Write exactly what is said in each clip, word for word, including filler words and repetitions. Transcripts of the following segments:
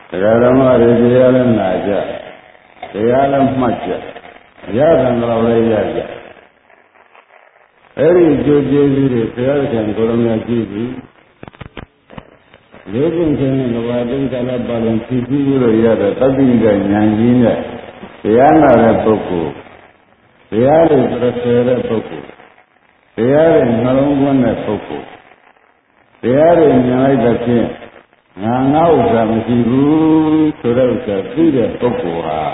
တရားဓမ္မတွေတရားလည်းနာကြတရားလည်းမှတ်ကြရတဲ့တော့လည်းရကြအဲ့ဒီကြိုးကျေးဇူးတွေဘုရားရှင်ကိုရမကြည့်ပြီးလေးကျင့်ခြင်းနဲ့ဘာတိကလည်းပါရင်ဖြည့်ဆည်းလို့ရတဲ့တတိယဉာဏ်ကြီးနဲ့တရားနာတဲ့ပုဂ္ဂိုလ်တရားတွေပြည့်စုံတဲ့ပုဂ္ဂိုလ်တရားတွေနှလုံးသွင်းတဲ့ပုဂ္ဂိုလ်တရားတွေမြင်လိုက်တဲ့ဖြင့်ငါငါဥစ္စာမရှိဘူးဆိုတဲ့ဥစ္စာသိတဲ့ပုဂ္ဂိုလ်ဟာ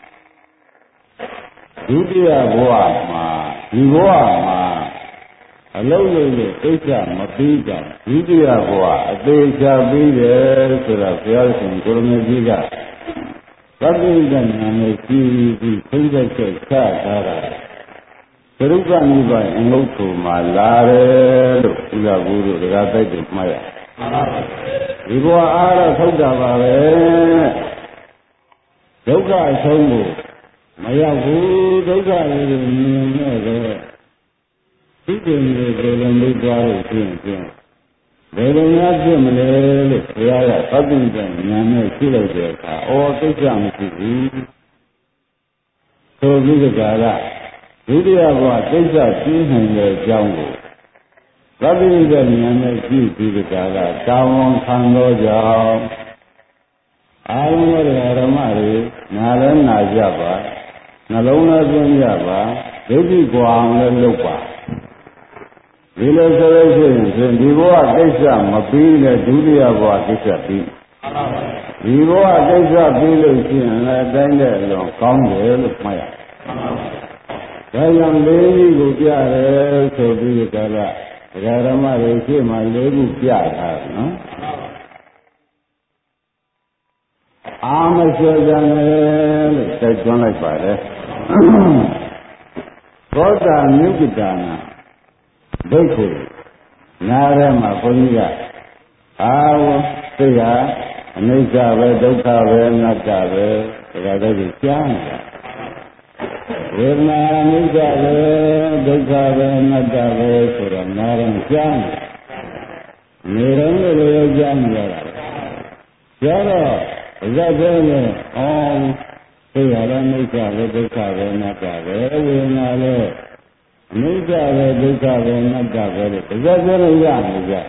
ဒုတိယဘဝမှာဒီဘဝမှာအလုံးလုံးနဲ့သိစ္စာမပြီးကြဒုတိယဘဝအသေးချာပြီးတယ်ဆိုတာဘုရားရှင်ကိုရမကြီးကသတ္တိကဉာဏ်နဲ့ကြည့်ပြီးသိတဲ့ချက်ချထားတာသရုပ်ကနိဗ္ဗာန်အငုတ်ထုံမှာလာတယ်လို့ဥလာဘူးတို့တရားတိုက်တယ်မှတ်ရဒီဘဝအားတော့ထုတ်တာပါပဲဒုက္ခအဆုံးကိုမရောက်ဘူးဒုက္ခလေးကိုမြင်နေတယ်သိတယ်လို့ဘယ်လိုလုပ်သွားလို့ရှိရင်ဘယ်လိုများဖြစ်မလဲလို့ဘုရားကသတ္တိကဉာဏ်နဲ့ကြည့်လိုက်တဲ့အခါအော်သိစ္စာမရှိဘူးဆိုပြီးကြတာဒုတိယဘဝသိစ္စာသိနိုင်တဲ့အကြောင်းကိုသတ္တိကဉာဏ်နဲ့ကြည့်ပြီးကြတာတောင်းဝန်ခံသောကြောင့်အာရုံရဲ့ဓမ္မတွေနာလည်းနာကြပါနှလုံးလည်းသွင်းကြပါဒိဋ္ဌိကွာအောင်လည်းလုပ်ပါဒီလိုဆိုလို့ရှိရင်ဒီဘဝကိစ္စမပြီးတဲ့ဒုတိယဘဝကိစ္စပြီးဒီဘဝကိစ္စပြီးလို့ရှိရင်လည်းအတိုင်းတဲ့အလွန်ကောင်းတယ်လို့မှတ်ရဒါကြောင့်လေးကြီးကိုပြတယ်ဆိုပြီးကြတာဒကာဓမ္မတွေရှေ့မှာလေးခုပြထားတယ်နော်အာမလျှော်ကြမယ်လို့တိုက်တွန်းလိုက်ပါတယ်သောတာမြုပ်တာနာဒိဋ္ဌိနားထဲမှာဘုန်းကြီးကအာဝသိဟာအနိစ္စပဲဒုက္ခပဲအနတ္တပဲဒါကြတဲ့ကြားနေတာဝေဒနာအနိစ္စပဲဒုက္ခပဲအနတ္တပဲဆိုတော့နားထဲကြားနေနေတော့လည်းကြားနေရတာကြားတော့ဇတ်ပဲနဲ့အော်သိဟာလည်းအနိစ္စပဲဒုက္ခပဲအနတ္တပဲဝေဒနာလည်းအနိစ္စပဲဒုက္ခပဲအနတ္တပဲလို့ဇတ်ပဲနဲ့ရနေကြ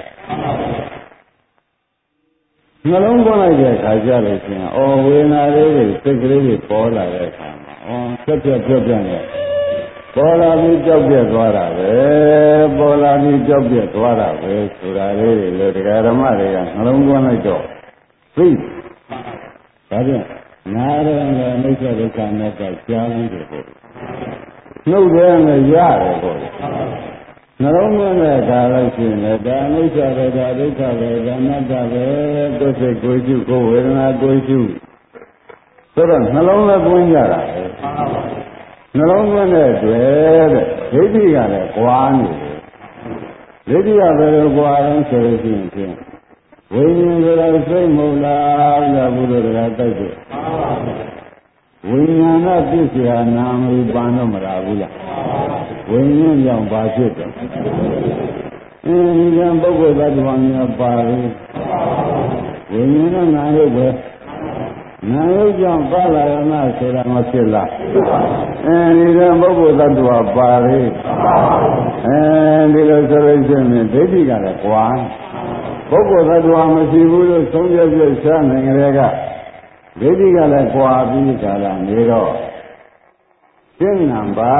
နှလုံးသွင်းလိုက်တဲ့အခါကျလို့ရှိရင်အော်ဝေဒနာလေးတွေစိတ်ကလေးတွေပေါ်လာတဲ့အခါမှာအော်ပြက်ပြက်ပြက်ပြက်နဲ့ပေါ်လာပြီးကြောက်ပြက်သွားတာပဲပေါ်လာပြီးကြောက်ပြက်သွားတာပဲဆိုတာလေးတွေလေတရားဓမ္မတွေကနှလုံးသွင်းလိုက်တော့သိဒါဖြင့်နာရတဲ့အိဋ္ဌဒုက္ခနဲ့ကကြားပြီးတယ်ပေါ့နှုတ်ထဲနဲ့ရတယ်ပေါ့နှလုံးသွင်းတဲ့ဒါလို့ရှိရင်လည်းဒါအနိစ္စပဲဒါဒုက္ခပဲဒါအနတ္တပဲကိုယ်စိတ်ကိုယ်ရှုကိုယ်ဝေဒနာကိုယ်ရှုဆိုတော့နှလုံးလည်းသွင်းကြတာပဲနှလုံးသွင်းတဲ့တွေ့တဲ့ဒိဋ္ဌိကလည်းကွာနေတယ်ဒိဋ္ဌိကဘယ်လိုကွာလဲဆိုလို့ရှိရင်ဝိညာဉ်ဆိုတာစိတ်မဟုတ်လားဗျာဘုရားတရားတိုက်တယ်ဝိညာဏပစ္စယနာမရူပံတော့မလားဘူးလားဝိညာဉ်ကြောင့်ဘာဖြစ်တယ်အင်းဉာဏ်ပုဂ္ဂိုလ်သတ္တဝါများပါလေဝိညာဉ်နဲ့နာရုပ်ပဲနာရုပ်ကြောင့်ပါလာရမဆိုတာမဖြစ်လားအဲဒီကပုဂ္ဂိုလ်သတ္တဝါပါလေအဲဒီလိုဆိုလို့ရှိရင်ဒိဋ္ဌိကလည်းကွာပုဂ္ဂိုလ်သတ္တဝါမရှိဘူးလို့ဆုံးဖြတ်ပြရှားနိုင်ကြတဲ့ကဒိဋ္ဌိကလည်းကွာပြီးကြလာနေတော့ရှင်းနံပါ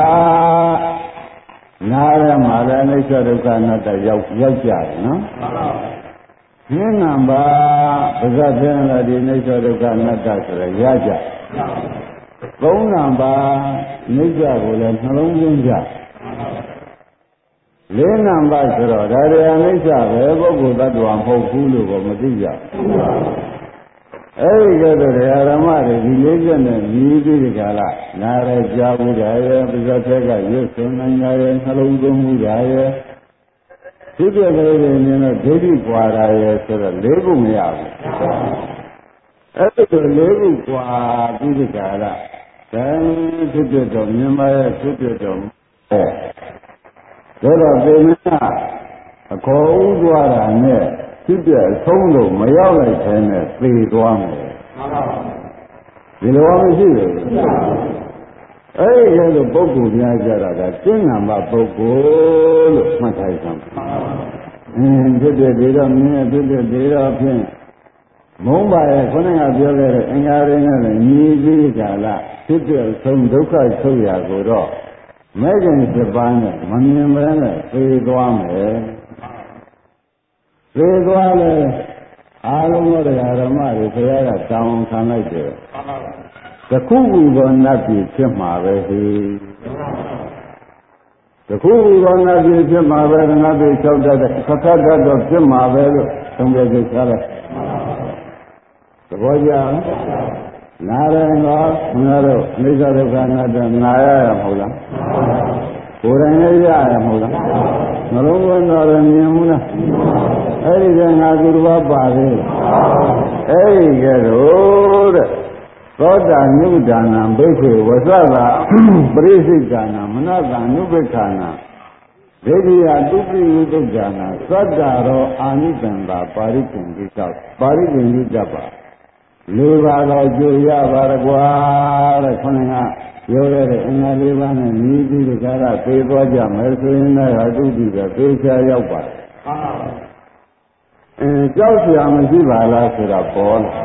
နာရမှာလည်းအိဋ္ဌဒုက္ခအနတ္တရောက်ရောက်ကြတယ်နော်ရှင်းနံပါပဇတ်တဲ့လည်းဒီအိဋ္ဌဒုက္ခအနတ္တဆိုရရကြသုံးနံပါအိဋ္ဌကိုလည်းနှလုံးသွင်းကြလေးနံပါတ်ဆိုတော့ဒါရီအနိစ္စပဲပုဂ္ဂိုလ်သတ္တဝါမဟုတ်ဘူးလို့တော့မသိကြဘူးအဲဒီကဲတော့ဓမ္မတွေဒီလေးချက်နဲ့မြည်ပြီးဒီကလာနားရကြားဘူးကြရဲ့ပါဇတ်တဲ့ကရွတ်ဆွနိုင်ကြရဲ့နှလုံးသွင်းမှုကြရဲ့ဒီပြည့်ကလေးတွေမြင်တော့ဒိဋ္ဌိပွာတာရဲ့ဆိုတော့လေးခုမရဘူးအဲဒီလိုလေးခုပွာပြီးဒီကလာဒါဖြစ်ဖြစ်တော့မြင်ပါရဲ့ဖြစ်ဖြစ်တော့အဲဒါတော့ဒီမှာအခေါ်ဥသွားတာနဲ့ဖြစ်ပြအဆုံးလို့မရောက်လိုက်တဲ့နဲ့သေသွားမယ်ဒီလိုမရှိဘူးအဲ့ဒီလိုပုဂ္ဂိုလ်များကြတာကကျင့်နာမပုဂ္ဂိုလ်လို့မှတ်ထားရအောင်အင်းဖြစ်တဲ့ဒီတော့မြင်ဖြစ်တဲ့ဒီတော့ဖြင့်မုန်းပါရဲ့ခொနကပြောခဲ့တဲ့အင်္ဂါရင်းနဲ့လည်းညီပြီးကြလားဖြစ်တဲ့ဆုံးဒုက္ခချုပ်ရာကိုတော့မဲခင်တစ်ပါးနဲ့မမြင်မဲနဲ့သိသွားမယ်သိသွားလဲအားလုံးသောတရားဓမ္မတွေဆရာကတောင်းခံလိုက်တယ်တခုခုသောနတ်ပြည်ဖြစ်မှာပဲဟိတခုခုသောနတ်ပြည်ဖြစ်မှာပဲနတ်ပြည်၆တတ်တဲ့ခက်ခတ်တတ်တော့ဖြစ်မှာပဲလို့သုံးပြကြချလိုက်သဘောကျနာရရင်တော့ငါတို့အနိစ္စဒုက္ခအနတ္တနာရရမဟုတ်လားကိုယ်တိုင်လည်းရရမဟုတ်လားနှလုံးသွင်းတော့မြင်ဘူးလားအဲ့ဒီကငါသူတစ်ပါးပါသေးအဲ့ဒီကဲတော့တဲ့သောတာနုဒါနံဘိက္ခေဝသတာပရိစိတ်ဒါနမနတံနုပ္ပခာနာဒိဋ္ဌိယတုပိယုတုဒါနသတ္တရောအာနိတံတာပါရိကံတိသောပါရိကံတိတ္တပါလူပါတော့ကြွရပါရကွာတဲ့ခொနကပြောရတဲ့အင်္ဂါလေးပါးနဲ့ညီပြီးကြတာသိသွားကြမယ်ဆိုရင်လည်းအတုတိကသိချာရောက်ပါတယ်အဲကြောက်เสียမရှိပါလားဆိုတာပေါ်လာ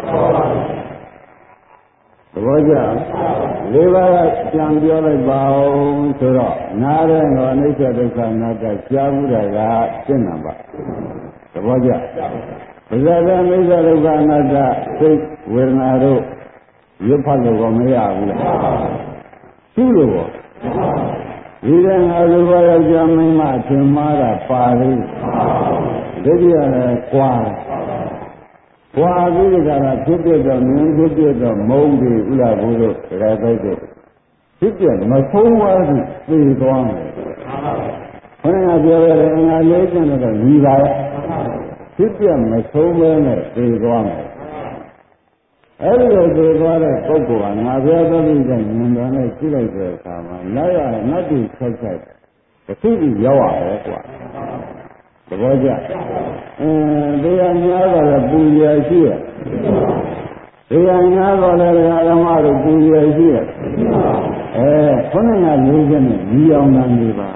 သဘောကျလေးပါးကပြန်ပြောလိုက်ပါဦးဆိုတော့နားတဲ့တော့အနိစ္စဒုက္ခအနတ္တကြားမှုတွေကရှင်းတာပါသဘောကျပဇာတအနိစ္စဒုက္ခအနတ္တစိတ်ဝေဒနာတို့ရွတ်ဖတ်လို့ကောမရဘူးလားရှိလို့ပေါ့ဒီကငါလူပါယောက်ျားမင်းမအထင်မှားတာပါသေးဒိဋ္ဌိရလည်းကွာကွာပြီးကြတာဖြစ်ပြတော့မြင်ဖြစ်ပြတော့မုန်းပြီဥလားဘုလို့ဒါကြိုက်တယ်ဖြစ်ပြမဆုံးသွားဘူးသိသွားမယ်ခொနကပြောရတဲ့အင်္ဂါလေးကျန်တော့ညီပါရဲ့ဖြစ်ပြမဆုံးပဲနဲ့သိသွားမယ်အဲ့ဒီလိုသိသွားတဲ့ပုဂ္ဂိုလ်ကငါပြောသတိနဲ့ဉာဏ်တော်နဲ့ကြည့်လိုက်တဲ့အခါမှာလိုက်ရနတ်တိဆက်ဆက်တစ်ခုခုရောက်ရတယ်ကွာသဘောကျအင်းတရားများတော့လည်းပူရရှိရတရားများတော့လည်းဓမ္မတို့ပူရရှိရအဲခொနကလေးချက်နဲ့ညီအောင်နိုင်နေပါ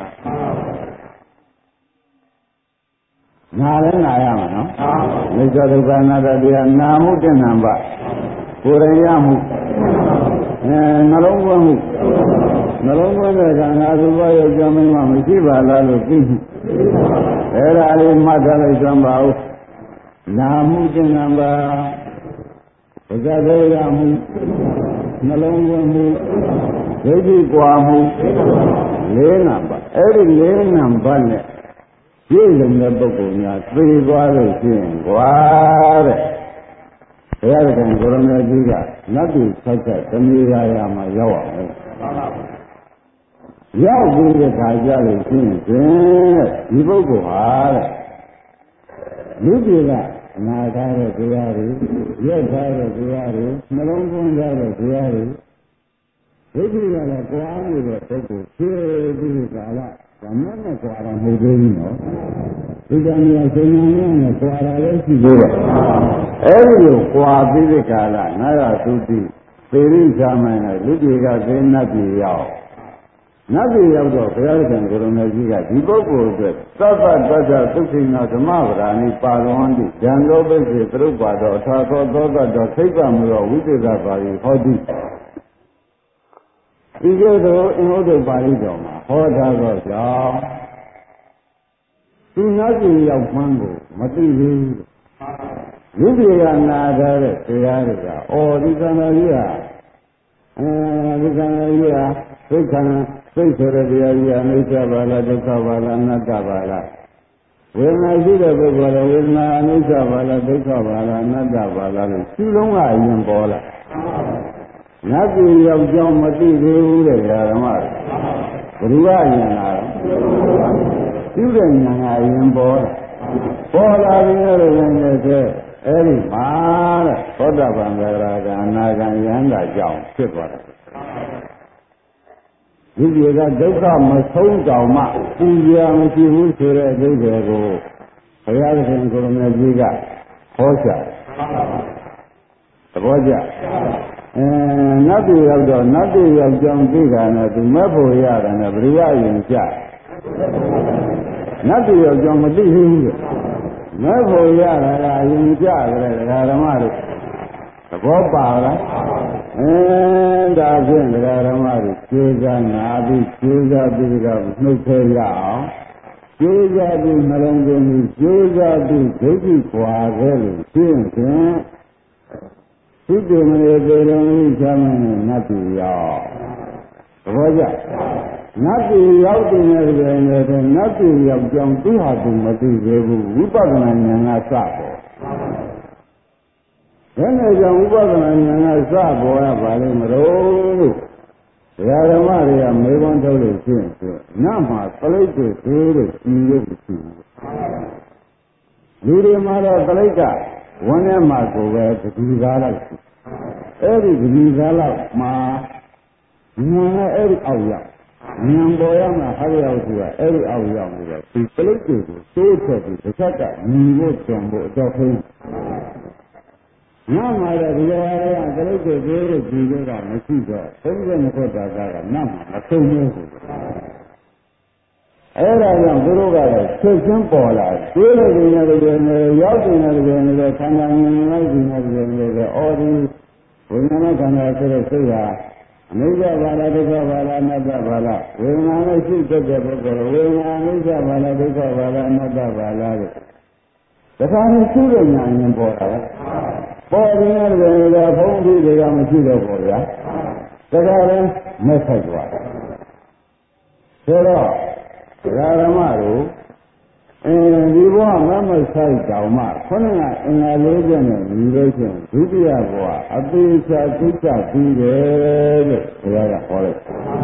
နာလည်းနာရမှာနော်မိစ္ဆာဒုက္ခအနတ္တတရားနာမှုတဏ္ဍပါကိုယ်ရရမှုအဲနှလုံးသွင်းမှုနှလုံးသွင်းတဲ့ကငါသူဘယောကြောင့်မင်းမရှိပါလားလို့သိမှုအဲ့ဒါလေးမှတ်ထားလိုက်စမ်းပါဦးနာမှုတဏ္ဍပါပဇာသေးရမှုနှလုံးသွင်းမှုဒိဋ္ဌိကွာမှုလေးနံပါတ်အဲ့ဒီလေးနံပါတ်နဲ့ပြည့်စုံတဲ့ပုဂ္ဂိုလ်များသိသွားလို့ရှိရင်ကွာတဲ့ဘုရားကံကိုရမကြီးကနတ်ပြည်ဆက်ဆက်တဏှာရာမှာရောက်အောင်လေရောက်ပြီးတဲ့ခါကျလို့ရှိရင်ဒီပုဂ္ဂိုလ်ဟာတဲ့လူပြည်ကအနာထားတဲ့တရားတွေရက်ထားတဲ့တရားတွေနှလုံးသွင်းထားတဲ့တရားတွေဒိဋ္ဌိကလည်းကြွားနေတဲ့ပုဂ္ဂိုလ်ဖြစ်ပြီးကာလဓမ္မနဲ့ကြွားတာမဟုတ်သေးဘူးနော်ဒီကံကြီးစိတ်ဉာဏ်နဲ့ကြွားတာလည်းရှိသေးတယ်အဲဒီလိုကြွားပြီးတဲ့ကာလနာရသုတိသေရိသာမန်ကလူကြီးကသေနတ်ကြီးရောက်နတ်ပြည်ရောက်တော့ဘုရားရှင်ကိုရမကြီးကဒီပုဂ္ဂိုလ်အတွက်သဗ္ဗတ္တသုခိနောဓမ္မဗရာဏိပါရဝန္တိဉာဏ်တော်ပိစေသရုပ်ပါတော်အထာသောသောတ္တသိက္ခာမူသောဝိသေသပါရီဟောတိဒီကဲ့သို့အင်္ဂုတ္တပါဠိတော်မှာဟောထားသောကြောင့်သူနတ်ပြည်ရောက်မှန်းကိုမသိဘူးလူပြည်ကနာထားတဲ့တရားတွေကအော်ဒီကံတော်ကြီးဟာအဲဒီကံတော်ကြီးဟာသိက္ခာသိဆိုတဲ့တရားကြီးအနိစ္စပါလားဒုက္ခပါလားအနတ္တပါလားဝေဒနာရှိတဲ့ပုဂ္ဂိုလ်ကဝေဒနာအနိစ္စပါလားဒုက္ခပါလားအနတ္တပါလားလို့ရှင်းလုံးကအရင်ပေါ်လာနတ်ပြည်ရောက်ကြောင်းမသိသေးဘူးတဲ့ဓမ္မဘယ်သူကအရင်လာတော့ပြုတဲ့ဉာဏ်ကအရင်ပေါ်လာပေါ်လာပြီးတော့လည်းဆိုအဲ့ဒီမှာတဲ့သောတာပန်သရဂံအနာဂံယန္တာကြောင့်ဖြစ်သွားတယ်ဒီပြေကဒုက္ခမဆုံးတောင်မှပူဇော်မရှိဘူးဆိုတဲ့အဓိပ္ပာယ်ကိုဘုရားရှင်ကိုရမကြီးကဟောကြားဘဘောကြအဲနတ်ပြည်ရောက်တော့နတ်ပြည်ရောက်ကြောင်းသိတာနဲ့သူမဲ့ဖို့ရတယ်နဲ့ဗရိယရင်ကြနတ်ပြည်ရောက်ကြောင်းမသိဘူးတဲ့မဲ့ဖို့ရတာကအရင်ကြကြတယ်ဒကာဓမ္မတို့သဘောပါလားအဲဒါဖြင့်ဒကာဓမ္မတို့ကျေးဇာနာပြီးကျေးဇာပြီးတော့နှုတ်ထဲရအောင်ကျေးဇာပြီးနှလုံးသွင်းပြီးကျေးဇာပြီးဒိဋ္ဌိခွာခဲ့လို့ရှင်းဖြင့်သုတေမရေပေရုံဤချမ်းနဲ့နတ်ပြည်ရောက်သဘောကျနတ်ပြည်ရောက်တဲ့နေရာတွေနဲ့နတ်ပြည်ရောက်ကြောင်းသူဟာသူမသိသေးဘူးဝိပဿနာဉာဏ်ကစပေါ်ဘယ်နဲ့ကြောင့်ဝိပဿနာဉာဏ်ကစပေါ်ရပါလိမ့်မလို့ဒကာဓမ္မတွေကမေခွန်းထုတ်လို့ရှင်းဆိုနတ်မှာပလိတ်တွေသေးတဲ့ကြီးရုပ်ရှိဘူးလူတွေမှာတော့ပလိတ်ကဝန်းထဲမှာကိုပဲတတိကားလိုက်အဲ့ဒီတတိကားလောက်မှာဉာဏ်နဲ့အဲ့ဒီအောက်ရောက်ဉာဏ်ပေါ်ရမှာဟာရောက်သူကအဲ့ဒီအောက်ရောက်နေတော့ဒီပလိတ်တွေကိုတိုးထွက်ပြီးတစ်ခါကညီဖို့ကြံဖို့အတော့ဆုံးညမှာတော့ဒီလိုအရာကလေးတွေသေးတဲ့ဒီလိုကမရှိတော့သုံးတဲ့ခုတာကနတ်မှာမဆုံးဘူးအဲ့ဒါကြောင့်သူတို့ကတော့ချက်ချင်းပေါ်လာတွေးလို့ဒီနေရာတွေရောက်နေတဲ့နေရာတွေခန္ဓာငြိမ်လိုက်ဒီနေရာတွေအော်ဒီဝိညာဉ်ခန္ဓာဆိုတဲ့စိတ်ဟာအနိစ္စဘာလားဒုက္ခဘာလားအနတ္တဘာလားဝိညာဉ်နဲ့ရှိတတ်တဲ့ပုဂ္ဂိုလ်ဝိညာဉ်အနိစ္စဘာလားဒုက္ခဘာလားအနတ္တဘာလားတဲ့ဒါကလည်းရှိတဲ့ဉာဏ်ရင်ပေါ်တာပေါ်ရင်းရတယ်ဘုန်းကြီးတွေကမရှိတော့ဘူးဗျာဒါကြလည်းမဆက်သွားတယ်ဆိုတော့ဒကာဓမ္မတို့အဲဒီဘဝမမဆိုင်တောင်မှခொနကအင်္ဂါလေးချက်နဲ့ညီလို့ချင်းဒုတိယဘဝအသေးချာသိချပြီးတယ်လို့ဘုရားကဟောလိုက်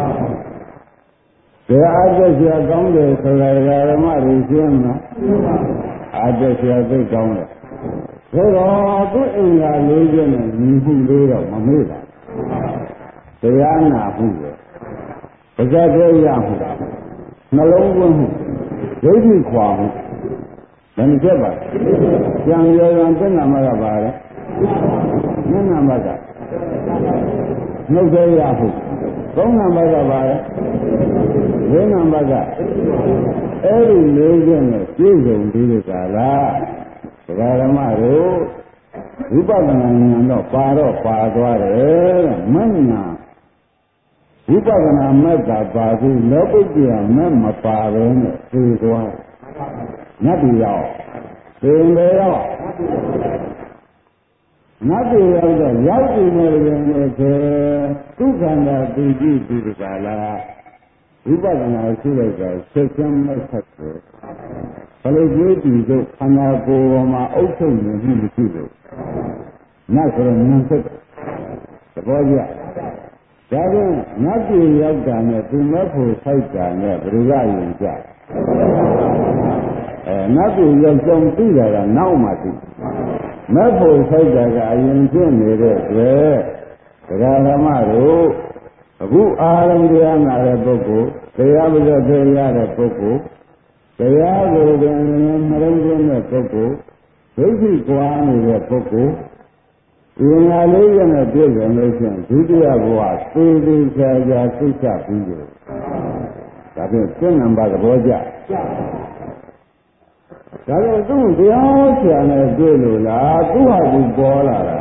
တယ်ဒါအသက်ရှာကောင်းတယ်ဆိုတာဒကာဓမ္မတွေရှင်းမှာအသက်ရှာသိကောင်းတယ်ဒါတော့သူ့အင်္ဂါလေးချက်နဲ့ညီမှုလေးတော့မမေ့ပါဘူးတရားနာမှုပဲပဇတ်သေးရမှုနှလုံးသွင်းမှုဒိဋ္ဌိခွာမှုဘယ်နှချက်ပါကြံရံသင်္ကမကပါလေမျက်နှာဘက်ကနှုတ်သေးရမှုသုံးနံပါတ်ကပါလေလေးနံပါတ်ကအဲ့ဒီလေးချက်နဲ့ပြည့်စုံပြီးတဲ့ကာလဒကာဓမ္မတို့ဝိပဿနာဉာဏ်တော့ပါတော့ပါသွားတယ်မဉ္ဇဏ်ဝိပဿနာမဲ့တာပါပြီးလောကုတ္တရာမဲ့မပါဘဲနဲ့သိသွားနတ်ပြည်ရောက်သိရင်လည်းရောက်နတ်ပြည်ရောက်တော့ရောက်ပြီနဲ့လည်းဆိုသူခန္ဓာတည်ကြည့်ပြီးကြလားဝိပဿနာရှိလိုက်တာဆက်ချမ်းမဲ့ဆက်တယ်ဘလို့ကြည့်ပြီးတော့ခန္ဓာကိုယ်ပေါ်မှာအုပ်ချုပ်နေမှုမရှိလို့နတ်ဆိုရင်ဉာဏ်ဆက်သဘောကျဒါကြောင့်နတ်ပြည်ရောက်တာနဲ့သူမဲ့ဖို့စိုက်တာနဲ့ဘယ်လိုရရင်ကြအဲနတ်ပြည်ရောက်ကြောင်းသိတာကနောက်မှသိမဲ့ဖို့စိုက်တာကအရင်ဖြစ်နေတဲ့အတွက်ဒကာဓမ္မတို့အခုအာရုံတရားနာတဲ့ပုဂ္ဂိုလ်တရားပဇတ်သေးရတဲ့ပုဂ္ဂိုလ်တရားကိုယ်ကမလုံးသွင်းတဲ့ပုဂ္ဂိုလ်ဒိဋ္ဌိကွာနေတဲ့ပုဂ္ဂိုလ်ဒီငါလေးရနဲ့ပြည့်စုံလို့ရှိရင်ဒုတိယဘဝသေသေးချာချာသိချပြီးတယ်ဒါဖြင့်စိတ်နံပါတ်သဘောကျဒါတော့သူ့တရားဆရာနဲ့တွေ့လို့လားသူ့ဟာသူပေါ်လာတာ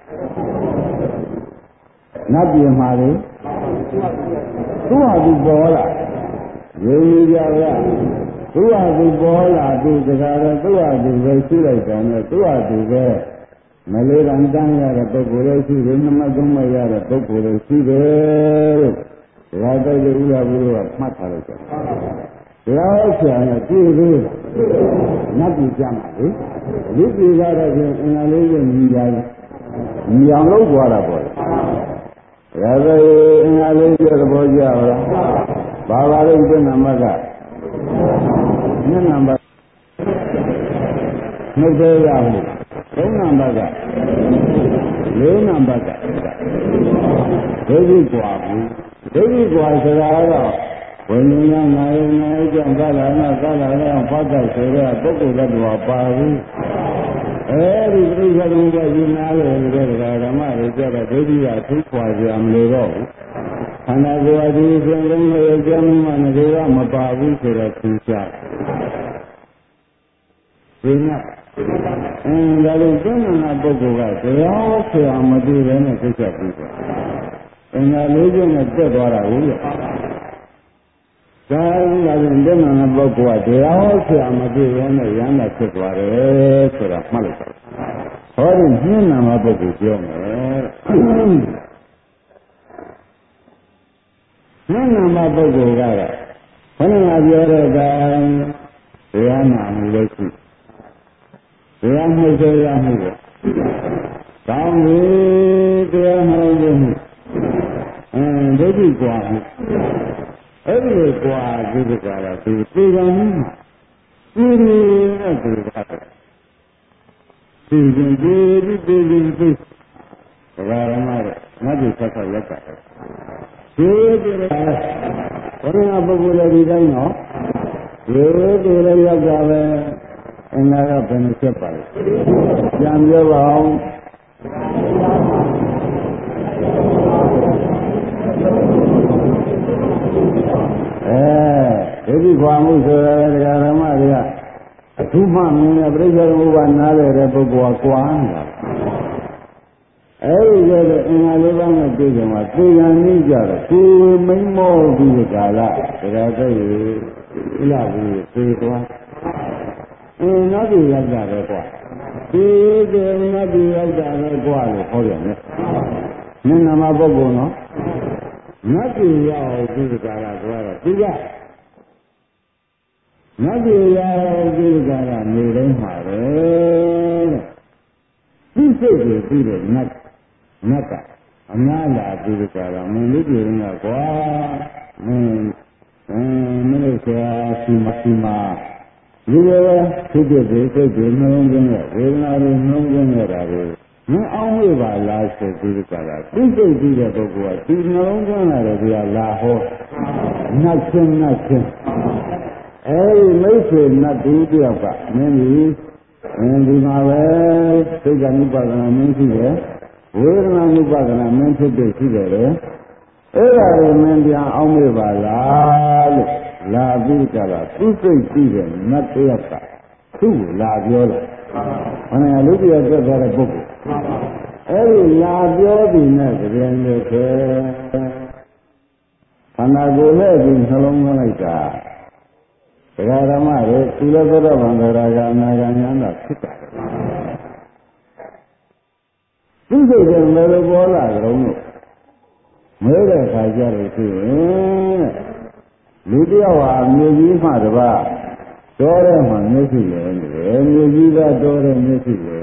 နတ်ပြည်မှာလေသူ့ဟာသူပေါ်လာရင်းကြီးကြလားသူ့ဟာသူပေါ်လာသူတကားတော့သူ့ဟာသူပဲရှိလိုက်တယ်နဲ့သူ့ဟာသူပဲမလေးကံတန်းရတဲ့ပုဂ္ဂိုလ်လည်းရှိတယ်နမသုံးမရတဲ့ပုဂ္ဂိုလ်လည်းရှိတယ်လို့ဒါတိုက်လို့ဥရဘူးကမှတ်ထားလိုက်တယ်တရားဆရာနဲ့ကြည့်သေးတယ်နတ်ပြည်ကြမှာလေလူပြည်ကတော့ပြင်အင်္ဂါလေးကိုညီကြတယ်ညီအောင်လုပ်သွားတာပေါ့ဒါဆိုအင်္ဂါလေးကျသဘောကျလားဘာပါလိမ့်တဲ့နမကမျက်နှာပါနှုတ်သေးရမှုသုံးနံပါတ်ကလေးနံပါတ်ကဒိဋ္ဌိကွာဘူးဒိဋ္ဌိကွာဆိုတာကတော့ဝိညာဉ်နာယနာယကြောင့်ကာလနာကာလနာဖတ်တာဆိုတဲ့ပုဂ္ဂိုလ်တ attva ပါဘူးအဲဒီပြိဿသမုပ္ပါဒ်ကြီးနားလည်နေတဲ့ဓမ္မတွေကြတော့ဒိဋ္ဌိကသိခွာကြမလို့တော့ဘူးခန္ဓာကိုယ်အဒီစဉ်လုံးရဲ့ကြောင်းမှငရေကမပါဘူးဆိုတော့သူချဒီနေ့အင်းဒါလို့ကျင့်နာပုဂ္ဂိုလ်ကတရားဆရာမသိဘဲနဲ့သိချက်ပြီးတယ်အင်္ဂါလေးချက်နဲ့တက်သွားတာဟုတ်ရဲ့ဒါကလည်းကျင့်နာပုဂ္ဂိုလ်ကတရားဆရာမသိဘဲနဲ့ရဟန္တာဖြစ်သွားတယ်ဆိုတာမှတ်လိုက်ပါဟောဒီကျင့်နာပုဂ္ဂိုလ်ပြောမယ်ကျင့်နာပုဂ္ဂိုလ်ကတော့ဘုရားပြောတဲ့အတိုင်းတရားနာမှုလို့ရှိတရားမှုဆိုရမှုပေါ့။ကောင်းပြီတရားမှန်လို့မှု။အင်းဒိဋ္ဌိကွာမှု။အဲ့ဒီကွာဒီကကတော့ဒီပေကံမှုမှာဒီဒီနဲ့ဒီကတော့ဒီဒီဒီဒီဒီဒီဒီဘာရမလဲငါ့ဒီဆက်ဆက်ရက်တာ။ဒီဒီဘုရားပုဂ္ဂိုလ်တွေဒီတိုင်းနော်ဒီဒီလည်းရောက်တာပဲအင်္ဂါကဘယ်နှချက်ပါလဲပြန်ပြောပါအောင်အဲဒိဋ္ဌိခွာမှုဆိုရတဲ့ဓမ္မတွေကအထူးမှမြင်တဲ့ပြိဿသမုပ္ပါဒ်နားလည်တဲ့ပုဂ္ဂိုလ်ကကွာနေတာအဲဒီလိုအင်္ဂါလေးပါးနဲ့တွေ့ကြမှာသိဉာဏ်နည်းကြတော့ကိုယ်မိန်မောပြီးကာလဒါကြတဲ့ဥလာဘူးသိသွားအင်းနောက်ပြီးရောက်တာပဲကွာဒီဒီနောက်ပြီးရောက်တာပဲကွာလို့ဟောရတယ်မျက်နှာမှာပုဂ္ဂိုလ်နော်နောက်ပြီးရောက်ပြီးကြတာကတော့ဒီကနောက်ပြီးရောက်ပြီးကြတာနေတိုင်းမှာပဲဒီစိတ်ကိုပြီးတဲ့နတ်နတ်ကအများလာပြီးကြတာမင်းလေးပြည်ကကွာမင်းအင်းမင်းဆရာစီမစီမဒီလိုပဲဖြစ်ဖြစ်ဒီစိတ်တွေနှလုံးသွင်းတဲ့ဝေဒနာတွေနှလုံးသွင်းနေတာတွေမအောင်မေ့ပါလားဆိုပြီးကြတာသိစိတ်ပြီးတဲ့ပုဂ္ဂိုလ်ကဒီနှလုံးသွင်းလာတဲ့တရားလာဟောနတ်ချင်းနတ်ချင်းအဲဒီမိတ်ဆွေနတ်တူတယောက်ကမင်းကြီးအင်းဒီမှာပဲစိတ်ကနုပါဒနာမင်းရှိတယ်ဝေဒနာနုပါဒနာမင်းဖြစ်တဲ့ရှိတယ်လေအဲ့ဒါကိုမင်းပြန်အောင်မေ့ပါလားလို့လာပြီးကြတာသူစိတ်ကြည့်တဲ့နတ်တယောက်ကသူ့ကိုလာပြောတယ်။ဘာလဲလူပြည့်သက်သွားတဲ့ပုဂ္ဂိုလ်။အဲ့ဒီလာပြောပြီးနဲ့ကြရင်လို့ခဲခန္ဓာကိုယ်နဲ့ဒီနှလုံးသွင်းလိုက်တာဒကာဓမ္မတွေသူလည်းသောတော်ဗံဒရာကအနာဂံညာတာဖြစ်တာ။သူစိတ်ကလည်းပေါ်လာကြတော့မဲတဲ့ခါကြလို့ရှိရင်လူတယောက်ဟာမြို့ကြီးမှတပါးတော်တဲ့မှာမျက်စိလဲနေတယ်မြို့ကြီးကတော်တဲ့မျက်စိလဲ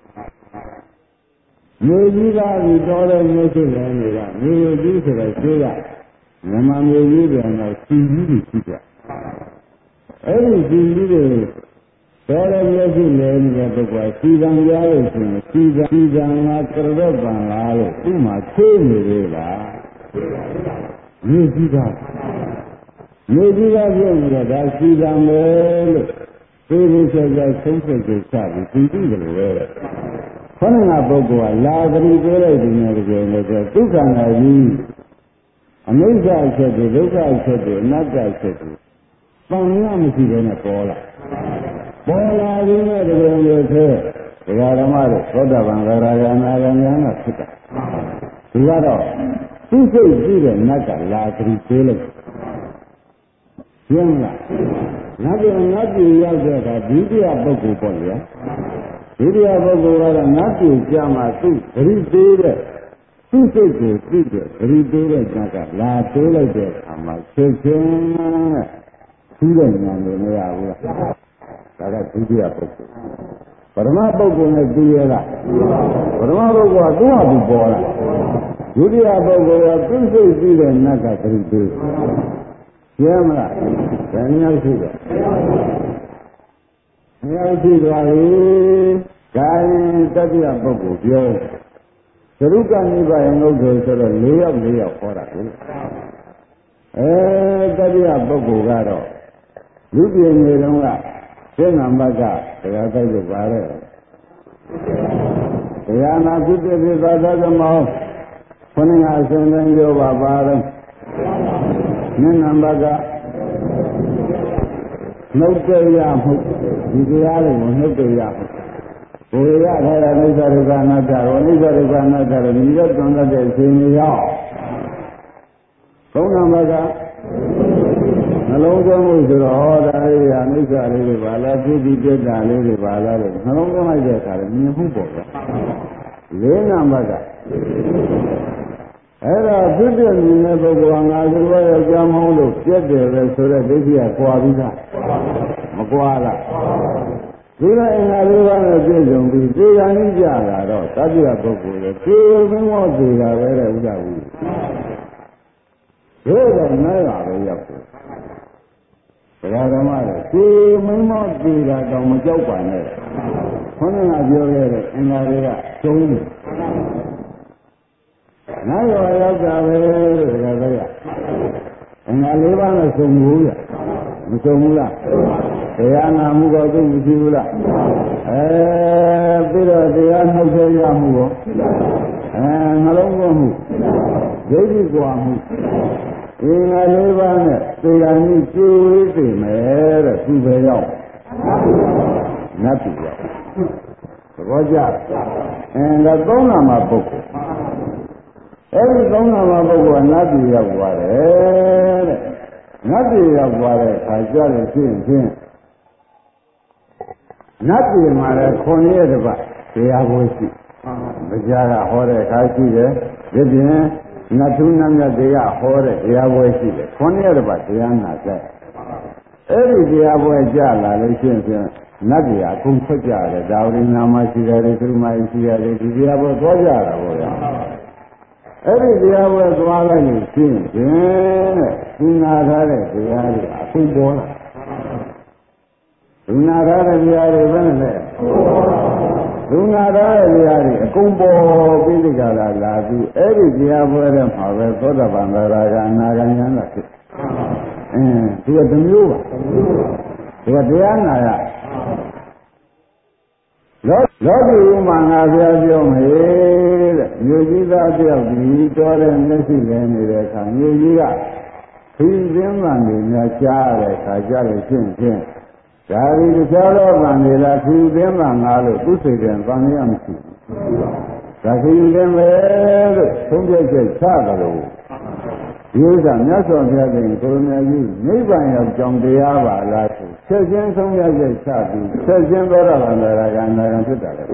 မြို့ကြီးကဒီတော်တဲ့မျက်စိလဲနေတာမြို့ကြီးဆိုတော့ရှိရမြန်မာမြို့ကြီးပြန်တော့စီကြီးတွေရှိကြအဲ့ဒီစီကြီးတွေတော်တဲ့မျက်စိလဲနေတဲ့ပုဂ္ဂိုလ်စီကံကြားလို့ရှိရင်စီကံစီကံကကရဝတ်ပံလားလို့သူ့မှာသိနေလေလားမြို့ကြီးကမြေကြီးကပြုတ်ပြီးတော့ဒါစီကံပဲလို့သိသိချက်ချက်ဆုံးဖြတ်ကြချပြီးသိသိတယ်လို့ပဲခொနကပုဂ္ဂိုလ်ကလာသတိပေးလိုက်ဒီနေ့တကယ်လို့ဆိုဒုက္ခနာကြီးအနိစ္စအချက်တွေဒုက္ခအချက်တွေအနတ္တအချက်တွေပန်ရမရှိဘဲနဲ့ပေါ်လာပေါ်လာပြီးတော့တကယ်လို့ဆိုဒကာဓမ္မတို့သောတာပန်ဗရာဂအနာဂံဉာဏ်ကဖြစ်တာဒီကတော့သူစိတ်ကြည့်တဲ့နတ်ကလာသတိပေးလိုက်ရှင်းလားငါပြောငါပြည်ရောက်တဲ့အခါဒုတိယပုဂ္ဂိုလ်ပေါ့လေဒုတိယပုဂ္ဂိုလ်ကတော့ငါပြည်ကြမှာသူဂရိသေးတဲ့သူစိတ်ကိုသိတဲ့ဂရိသေးတဲ့ကကလာသေးလိုက်တဲ့အခါမှာချက်ချင်းတဲ့သူ့တဲ့ဉာဏ်တွေမရဘူးလားဒါကဒုတိယပုဂ္ဂိုလ်ပရမပုဂ္ဂိုလ်နဲ့သိရလားပရမပုဂ္ဂိုလ်ကသူ့ဟာသူပေါ်လာဒုတိယပုဂ္ဂိုလ်ကသူစိတ်သိတဲ့နတ်ကဂရိသေးကျဲမလားဘယ်နှယောက်ရှိတယ်နှယောက်ရှိသွားပြီဒါရင်တတိယပုဂ္ဂိုလ်ပြောသရုကနိဗ္ဗာန်ငုတ်တယ်ဆိုတော့၄ယောက်၄ယောက်ခေါ်တာလေအဲတတိယပုဂ္ဂိုလ်ကတော့လူပြင်းနေတော့ကစေနာမတ်ကတရားတိုက်လို့ပါတဲ့တရားနာဖြစ်ဖြစ်ဖြစ်သာသမောခொနည်းအစဉ်တိုင်းပြောပါပါတော့မျက်နှာဘက်ကနှုတ်ကြရမှုဒီတရားတွေကိုနှုတ်ကြရမှုဘုရားထားတဲ့အိစ္ဆဒုက္ခအနတ္တကိုအိစ္ဆဒုက္ခအနတ္တကိုဒီလိုတွန်းတတ်တဲ့အချိန်တွေရောက်သုံးနံပါတ်ကနှလုံးသွင်းမှုဆိုတော့ဟောတာလေးကအိစ္ဆလေးတွေပါလားသူတိပြတ်တာလေးတွေပါလားလို့နှလုံးသွင်းလိုက်တဲ့အခါလည်းမြင်မှုပေါ့ဗျာလေးနံပါတ်ကအဲ့ဒါဖြစ်ပြမြင်တဲ့ပုဂ္ဂိုလ်ကငါသူရဲ့အကြောင်းမဟုတ်လို့ပြတ်တယ်ပဲဆိုတဲ့ဒိဋ္ဌိကကွာပြီးသားမကွာလားဒီလိုအင်္ဂါလေးပါးနဲ့ပြည့်စုံပြီးဒီကံကြီးကြလာတော့သတ္တိယပုဂ္ဂိုလ်ရဲ့ပြေမင်းမောသေးတာပဲတဲ့ဥဒ္ဒဝိဒီတော့နိုင်ရပဲရောက်တယ်ဘုရားဓမ္မတွေပြေမင်းမောသေးတာတော့မကြောက်ပါနဲ့ခေါင်းကပြောခဲ့တဲ့အင်္ဂါတွေကကျုံးတယ်နိုင်ရရောက်တာပဲလို့ဒီကတည်းကအင်္ဂါလေးပါးနဲ့စုံဘူးရမစုံဘူးလားတရားနာမှုတော့သိမရှိဘူးလားအဲပြီးတော့တရားနှုတ်ဆက်ရမှုရောအဲနှလုံးသွင်းမှုဒိဋ္ဌိကွာမှုအင်္ဂါလေးပါးနဲ့တရားနည်းကျိုးဝေးသိမယ်တဲ့သူပဲရောက်နတ်ပြည်ရောက်သဘောကျအဲဒါသုံးနာမှာပုဂ္ဂိုလ်အဲဒီသုံးနာမှာပုဂ္ဂိုလ်ကနတ်ပြည်ရောက်သွားတယ်တဲ့နတ်ပြည်ရောက်သွားတဲ့အခါကျလို့ရှိရင်နတ်ပြည်မှာလည်းခွန်ရဲ့တပတ်တရားပွဲရှိမကြားကဟောတဲ့အခါရှိတယ်ဒီပြင်နတ်သူနတ်မြတ်တရားဟောတဲ့တရားပွဲရှိတယ်ခွန်ရဲ့တပတ်တရားနာကြအဲ့ဒီတရားပွဲကြလာလို့ရှိရင်နတ်ပြည်အကုန်ထွက်ကြတယ်ဒါဝိနာမရှိတယ်သူမရှိတယ်ဒီတရားပွဲသွားကြတာပေါ့ဗျာအဲ့ဒီတရားပွဲသွားလိုက်လို့ရှိရင်တဲ့သူနာထားတဲ့တရားတွေအကုန်ပေါ်လာလူနာရတဲ့တရားတွေပဲနဲ့လူနာရတဲ့တရားတွေအကုန်ပေါ်ပြီးဒီကလာလာပြီးအဲ့ဒီတရားပွဲထဲမှာပဲသောတာပန်သရဂအနာဂံဉာဏ်လာဖြစ်အင်းဒီကတမျိုးပါဒီကတရားနာရလောလောကီဥမာငါပြပြောမယ်တဲ့မြို့ကြီးသားတယောက်ဒီတော်တဲ့မျက်စိလဲနေတဲ့အခါမြို့ကြီးကခီးစင်းမှန်နေများကြားတဲ့အခါကြားလို့ရှင်းရှင်းဒါဒီတခြားသောဗံတွေလားခီးစင်းမှန်ငါလို့သူစိတ်တယ်ဗံရမရှိဘူးဒါခီးစင်းပဲလို့သုံးပြချက်ချတယ်လို့ဒီဥစ္စာမြတ်စွာဘုရားရှင်ကိုရမကြီးနိဗ္ဗာန်ရောက်ကြောင်းတရားပါလားဆိုဆက်ချင်းသုံးပြချက်ချပြီးဆက်ချင်းသောတာပန်တရားကနာဂံဖြစ်တာလေသ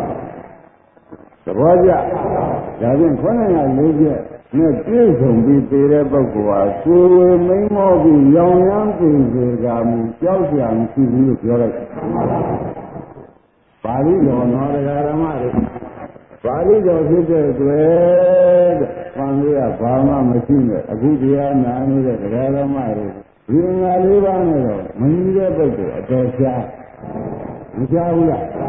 ဘောကျဒါဖြင့်ခေါင်းရလေးချက်နဲ့ပြည့်စုံပြီးတည်တဲ့ပုဂ္ဂိုလ်ဟာကိုယ်ဝေမိန်မောပြီးရောင်ရမ်းသိစေကမူကြောက်ကြမရှိဘူးလို့ပြောလိုက်ပါဠိတော်တော်ဓမ္မတွေပါဠိတော်ဖြစ်တဲ့တွေ့တဲ့။ဘာလို့ရဘာမှမရှိနဲ့အခုတရားနာနေတဲ့ဓမ္မတွေဒီငါလေးပါးနဲ့တော့မကြီးတဲ့ပုဂ္ဂိုလ်အတော်ရှားမရှားဘူးလား။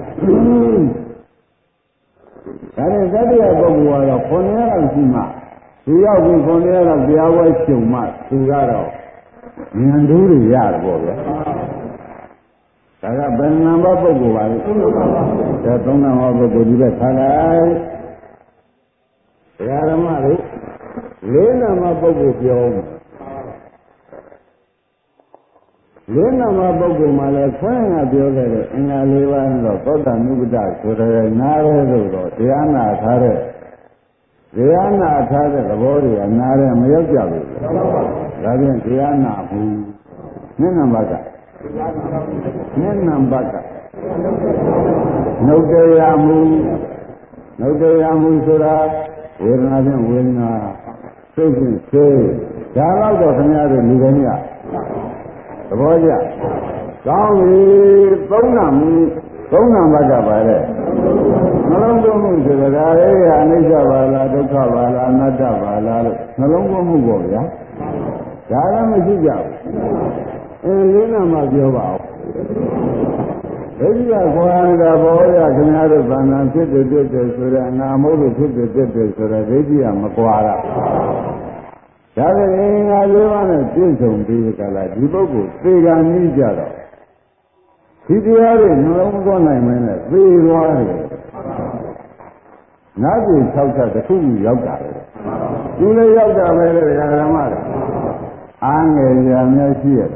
ဒါနဲ့သတ္တရပုဂ္ဂိုလ်ကတော့ခွန်ရအောင်ရှိမှသူရောက်ပြီးခွန်ရအောင်တရားဝဲရှုံမှသူကတော့ဉာဏ်ဓုတွေရတယ်ပေါ့ဗျာ။ဒါကဘယ်နံပါတ်ပုဂ္ဂိုလ်ပါလဲ။ဒါသုံးနံပါတ်ပုဂ္ဂိုလ်ဒီဘက်ခါလိုက်။တရားဓမ္မတွေလေးနံပါတ်ပုဂ္ဂိုလ်ပြောမယ်။လေးနံပါတ်ပုဂ္ဂိုလ်မှာလည်းခွင့်ရပြောခဲ့တဲ့အင်္ဂါလေးပါးတော့သောတာနုပဒဆိုတဲ့နားရဲလို့တော့တရားနာထားတဲ့တရားနာထားတဲ့သဘောတွေကနားရဲမရောက်ကြဘူး။ဒါဖြင့်တရားနာမှုနှစ်နံပါတ်ကမျက်နှာဘက်ကနှုတ်တရားမှုနှုတ်တရားမှုဆိုတာဝေဒနာဖြင့်ဝေဒနာစိတ်ဖြင့်စိတ်ဒါတော့တော့ခင်ဗျားတို့လူတွေမြတ်သဘောကျကောင်းပြီသုံးနာမှုသုံးနာဘက်ကပါလေနှလုံးသွင်းမှုဆိုတာဒါလေးကအနိစ္စပါလားဒုက္ခပါလားအနတ္တပါလားလို့နှလုံးသွင်းမှုပေါ့ဗျာဒါလည်းမရှိကြဘူးအဲလေးနာမှပြောပါဦးဒိဋ္ဌိကကွာနေတာဘောရခင်ဗျားတို့ဗန္နံဖြစ်တယ်ဖြစ်တယ်ဆိုရငါမို့လို့ဖြစ်တယ်ဖြစ်တယ်ဆိုရဒိဋ္ဌိကမကွာတာဒါပေမဲ့ငါလေးပါးနဲ့ပြည့်စုံပြီးကြလားဒီပုဂ္ဂိုလ်သေကံကြီးကြတော့ဒီတရားတွေနှလုံးသွင်းနိုင်မင်းနဲ့သေသွားတယ်နတ်ပြည်၆ချက်တစ်ခုခုရောက်တာလေသူလည်းရောက်တာပဲလေဓမ္မတွေအားငယ်ကြများရှိရတယ်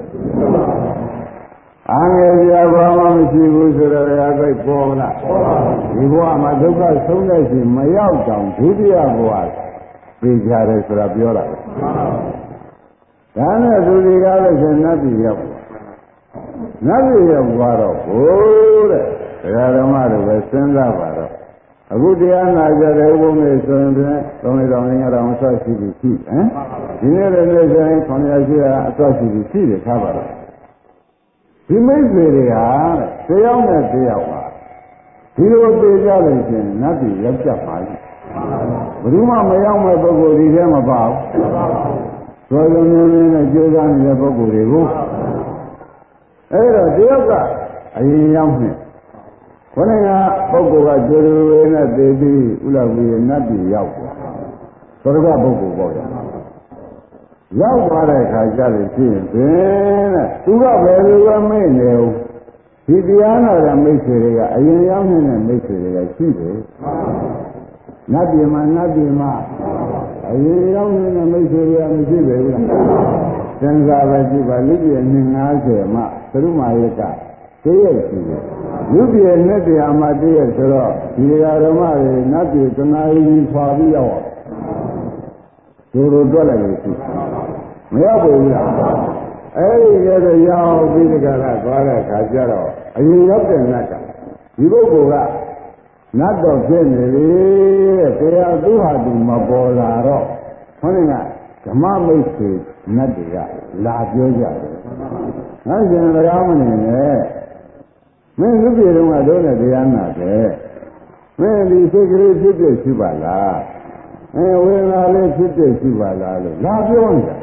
အားငယ်ကြဘာမှမရှိဘူးဆိုတော့ရာသိပေါ်လာဒီဘဝမှာဒုက္ခဆုံးတဲ့ရှင်မရောက်တောင်ဒုတိယဘဝပြေးကြတယ်ဆိုတာပြောတာပဲဒါနဲ့သူတွေကလည်းရှင်နတ်ပြည်ရောက်နတ်ပြည်ရောက်သွားတော့ဘိုးတဲ့ဓမ္မတွေပဲစဉ်းစားပါတော့အခုတရားနာကြတဲ့ဥပ္ပမေဆိုရင်ပြန်သုံးလေးတော်ငါးတော်အဆွရှိပြီးရှိဟမ်ဒီနေ့လည်းဆိုရင်ခေါင်းရရှိတာအဆွရှိပြီးရှိတယ်ထားပါတော့ဒီမိတ်ဆွေတွေကတယောက်နဲ့တယောက်ပါဒီလိုသိကြလို့ရှင်နတ်ပြည်ရောက်ကြပါလိမ့်ဘယ်သူမှမရောက်မဲ့ပုဂ္ဂိုလ်ဒီထဲမှာပါဘူးသောယုံနေနဲ့ကြိုးစားနေတဲ့ပုဂ္ဂိုလ်တွေကိုအဲ့တော့တယောက်ကအရင်ရောက်နေခொနကပုဂ္ဂိုလ်ကကြိုးရည်နဲ့သိပြီးဥလဝီနတ်ပြည်ရောက်သွားသောရကပုဂ္ဂိုလ်ပေါ့ရရောက်သွားတဲ့အခါကျလို့ရှိရင်ဘယ်နဲ့သူကဘယ်လိုပဲမေ့နေဦးဒီတရားနာတဲ့မိတ်ဆွေတွေကအရင်ရောက်နေတဲ့မိတ်ဆွေတွေကရှိတယ်နတ်ပြည်မှာနတ်ပြည်မှာအရင်ရောက်နေတဲ့မိတ်ဆွေတွေကမရှိပဲဘူးလားသင်္ကာပဲရှိပါလူပြည်နှစ်၅၀မှသရုမာယကတည့်ရဲ့ရှိတယ်လူပြည်နှစ်တရားမှတည့်ရဲ့ဆိုတော့ဒီဓမ္မတွေနတ်ပြည်တနာကြီးခွာပြီးရောက်အောင်ဒီလိုတွက်လိုက်လို့ရှိမရောက်ဘူးလားအဲ့ဒီရတဲ့ရောက်ပြီးတကယ်ကသွားတဲ့အခါကျတော့အရင်ရောက်တဲ့နတ်ကဒီပုဂ္ဂိုလ်ကနတ်တော်ဖြစ်နေပြီတဲ့တရားသူဟာသူမပေါ်လာတော့ခေါင်းကဓမ္မမိတ်ဆွေနတ်တွေကလာပြောကြတယ်ငါရှင်ဗရာမနေနဲ့မင်းလူပြေတော့ကတော့လည်းတရားနာတယ်မင်းဒီစိတ်ကလေးဖြစ်ဖြစ်ရှိပါလားအဲဝေဒနာလေးဖြစ်ဖြစ်ရှိပါလားလို့လာပြောနေတာ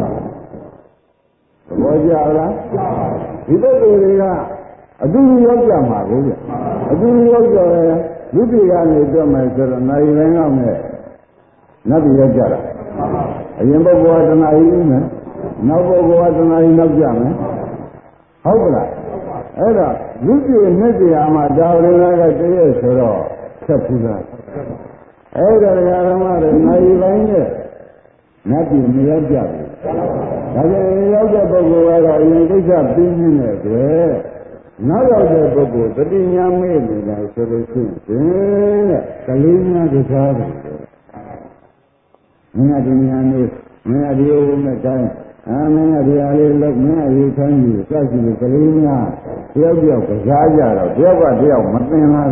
ဘောကြလားဒီပုဂ္ဂိုလ်တွေကအတူတူရောက်ကြမှာကိုဗျအတူတူရောက်ကြတယ်လူပြေကနေတော့မယ်ဆိုတော့နိုင်တိုင်းအောင်နဲ့နတ်ပြည်ရောက်ကြတာအရင်ပုဂ္ဂိုလ်ကတဏှာကြီးနဲ့နောက်ပုဂ္ဂိုလ်ကတဏှာကြီးနောက်ကြမယ်ဟုတ်ကလားအဲ့တော့လူပြေနှစ်တရားမှာဒါဝရဏကတည်းကဆိုတော့ဆက်ပြီးသားအဲ့ဒါဓမ္မတွေနိုင်တိုင်းနဲ့နတ်ပြည်မရောက်ကြဘူးဒါကြောင့်ရောက်တဲ့ပုဂ္ဂိုလ်ကတော့အရင်ကိစ္စပြင်းနေတယ်ကွယ်နောက်ရောက်တဲ့ပုဂ္ဂိုလ်တတိညာမေ့နေတာဆိုလို့ရှိရင်တဲ့ကလေးများကစားတယ်မင်းကဒီညာနေမင်းကဒီဥစ္စာတိုင်းအာမင်းကဒီအားလေးလောက်မင်းအရေးခံပြီးစက်ရှိကလေးများတယောက်တယောက်ကစားကြတော့တယောက်ကတယောက်မသင်လား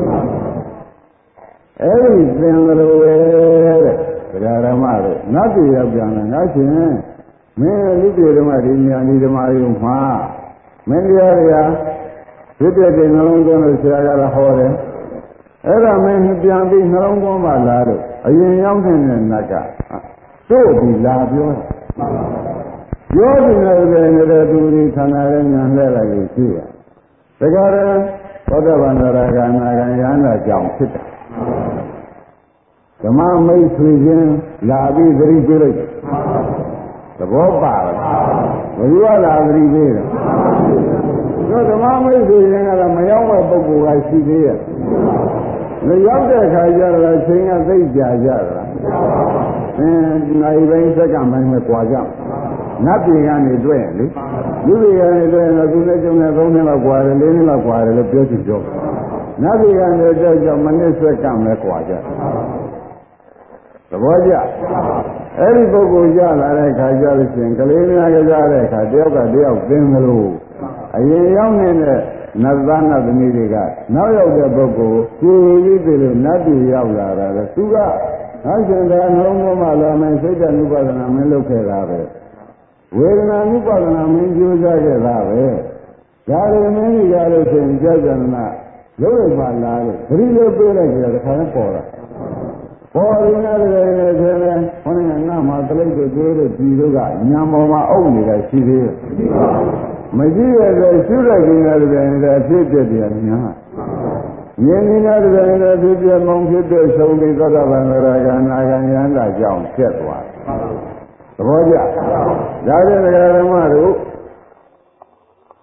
အဲ့ဒီသင်လို့ပဲတဲ့ဓမ္မတို့နတ်ပြည်ရောက်ပြန်တယ်ငါရှင်မင်းလူပြေတုန်းကဒီညာဒီဓမ္မယုံမှာမင်းတရားတွေကဖြစ်တဲ့နှလုံးသွင်းလို့ဆရာကလည်းဟောတယ်အဲ့ဒါမင်းပြန်ပြီးနှလုံးသွင်းမှလားလို့အရင်ရောက်နေတဲ့နတ်ကတို့ဒီလာပြောပြောတယ်လည်းသူဒီခန္ဓာရဲ့ညာလှည့်လိုက်လို့ရှိရတကယ်တော့သောတပန်တရာကနာကံရဟန္တာကြောင့်ဖြစ်တာဓမ္မမိတ်ဆွေချင်းလာပြီးသတိပေးလိုက်သဘောပါလားဘယ်လိုလာသတိပေးလဲတို့ဓမ္မမိတ်ဆွေချင်းကတော့မရောက်တဲ့ပုဂ္ဂိုလ်ကရှိသေးရဲ့မရောက်တဲ့ခါကျတော့ချိန်ကသိကြကြတာအင်းနိုင်ပိုင်းစက္ကန့်ပိုင်းပဲကြွာကြနတ်ပြည်ကနေတွေ့ရင်လေလူပြည်ကနေတွေ့ရင်တော့သူနဲ့ကျုံနဲ့သုံးနှစ်လောက်ကြွာတယ်လေးနှစ်လောက်ကြွာတယ်လို့ပြောကြည့်ကြောနတ်ပြည်ကနေတွေ့ကြမနစ်စက္ကန့်ပဲကြွာကြသဘောကျအဲ့ဒီပုဂ္ဂိုလ်ကြလာတဲ့ခါကျလို့ရှိရင်ကလေးများကစားတဲ့ခါတယောက်ကတယောက်သိသလိုအရင်ရောက်နေတဲ့နတ်သားနတ်သမီးတွေကနောက်ရောက်တဲ့ပုဂ္ဂိုလ်ကိုယ်ကြီးသိလို့နတ်ပြည်ရောက်လာတာလေသူကငါရှင်သာနှလုံးသွင်းမှလာမယ်စိတ်တ ानु ပါဒနာမင်းလုပ်ခဲ့တာပဲဝေဒနာ ानु ပါဒနာမင်းကြိုးစားခဲ့တာပဲဒါတွေမင်းကြီးရလို့ရှိရင်ကြာကြနာလုံးဝမှလာလို့သတိလေးပေးလိုက်ကြတယ်ခါနဲ့ပေါ်လာပေါ်ရင်းရတယ်လေဆိုရင်ခေါင်းကငါမှတလိပ်တို့ကျိုးတို့ကြည်တို့ကညံပေါ်မှာအုပ်နေတာရှိသေးတယ်မရှိရတဲ့ရှုလိုက်ခြင်းရတယ်လည်းအဖြစ်ဖြစ်ပြန်ညာမြင်နေတာလည်းဖြစ်ပြမုံဖြစ်တဲ့ဆုံးပြီးသောတာပန်သရဂနာဂံယန္တာကြောင့်ဖြစ်သွားတယ်သဘောကျဒါတဲ့ဓမ္မတို့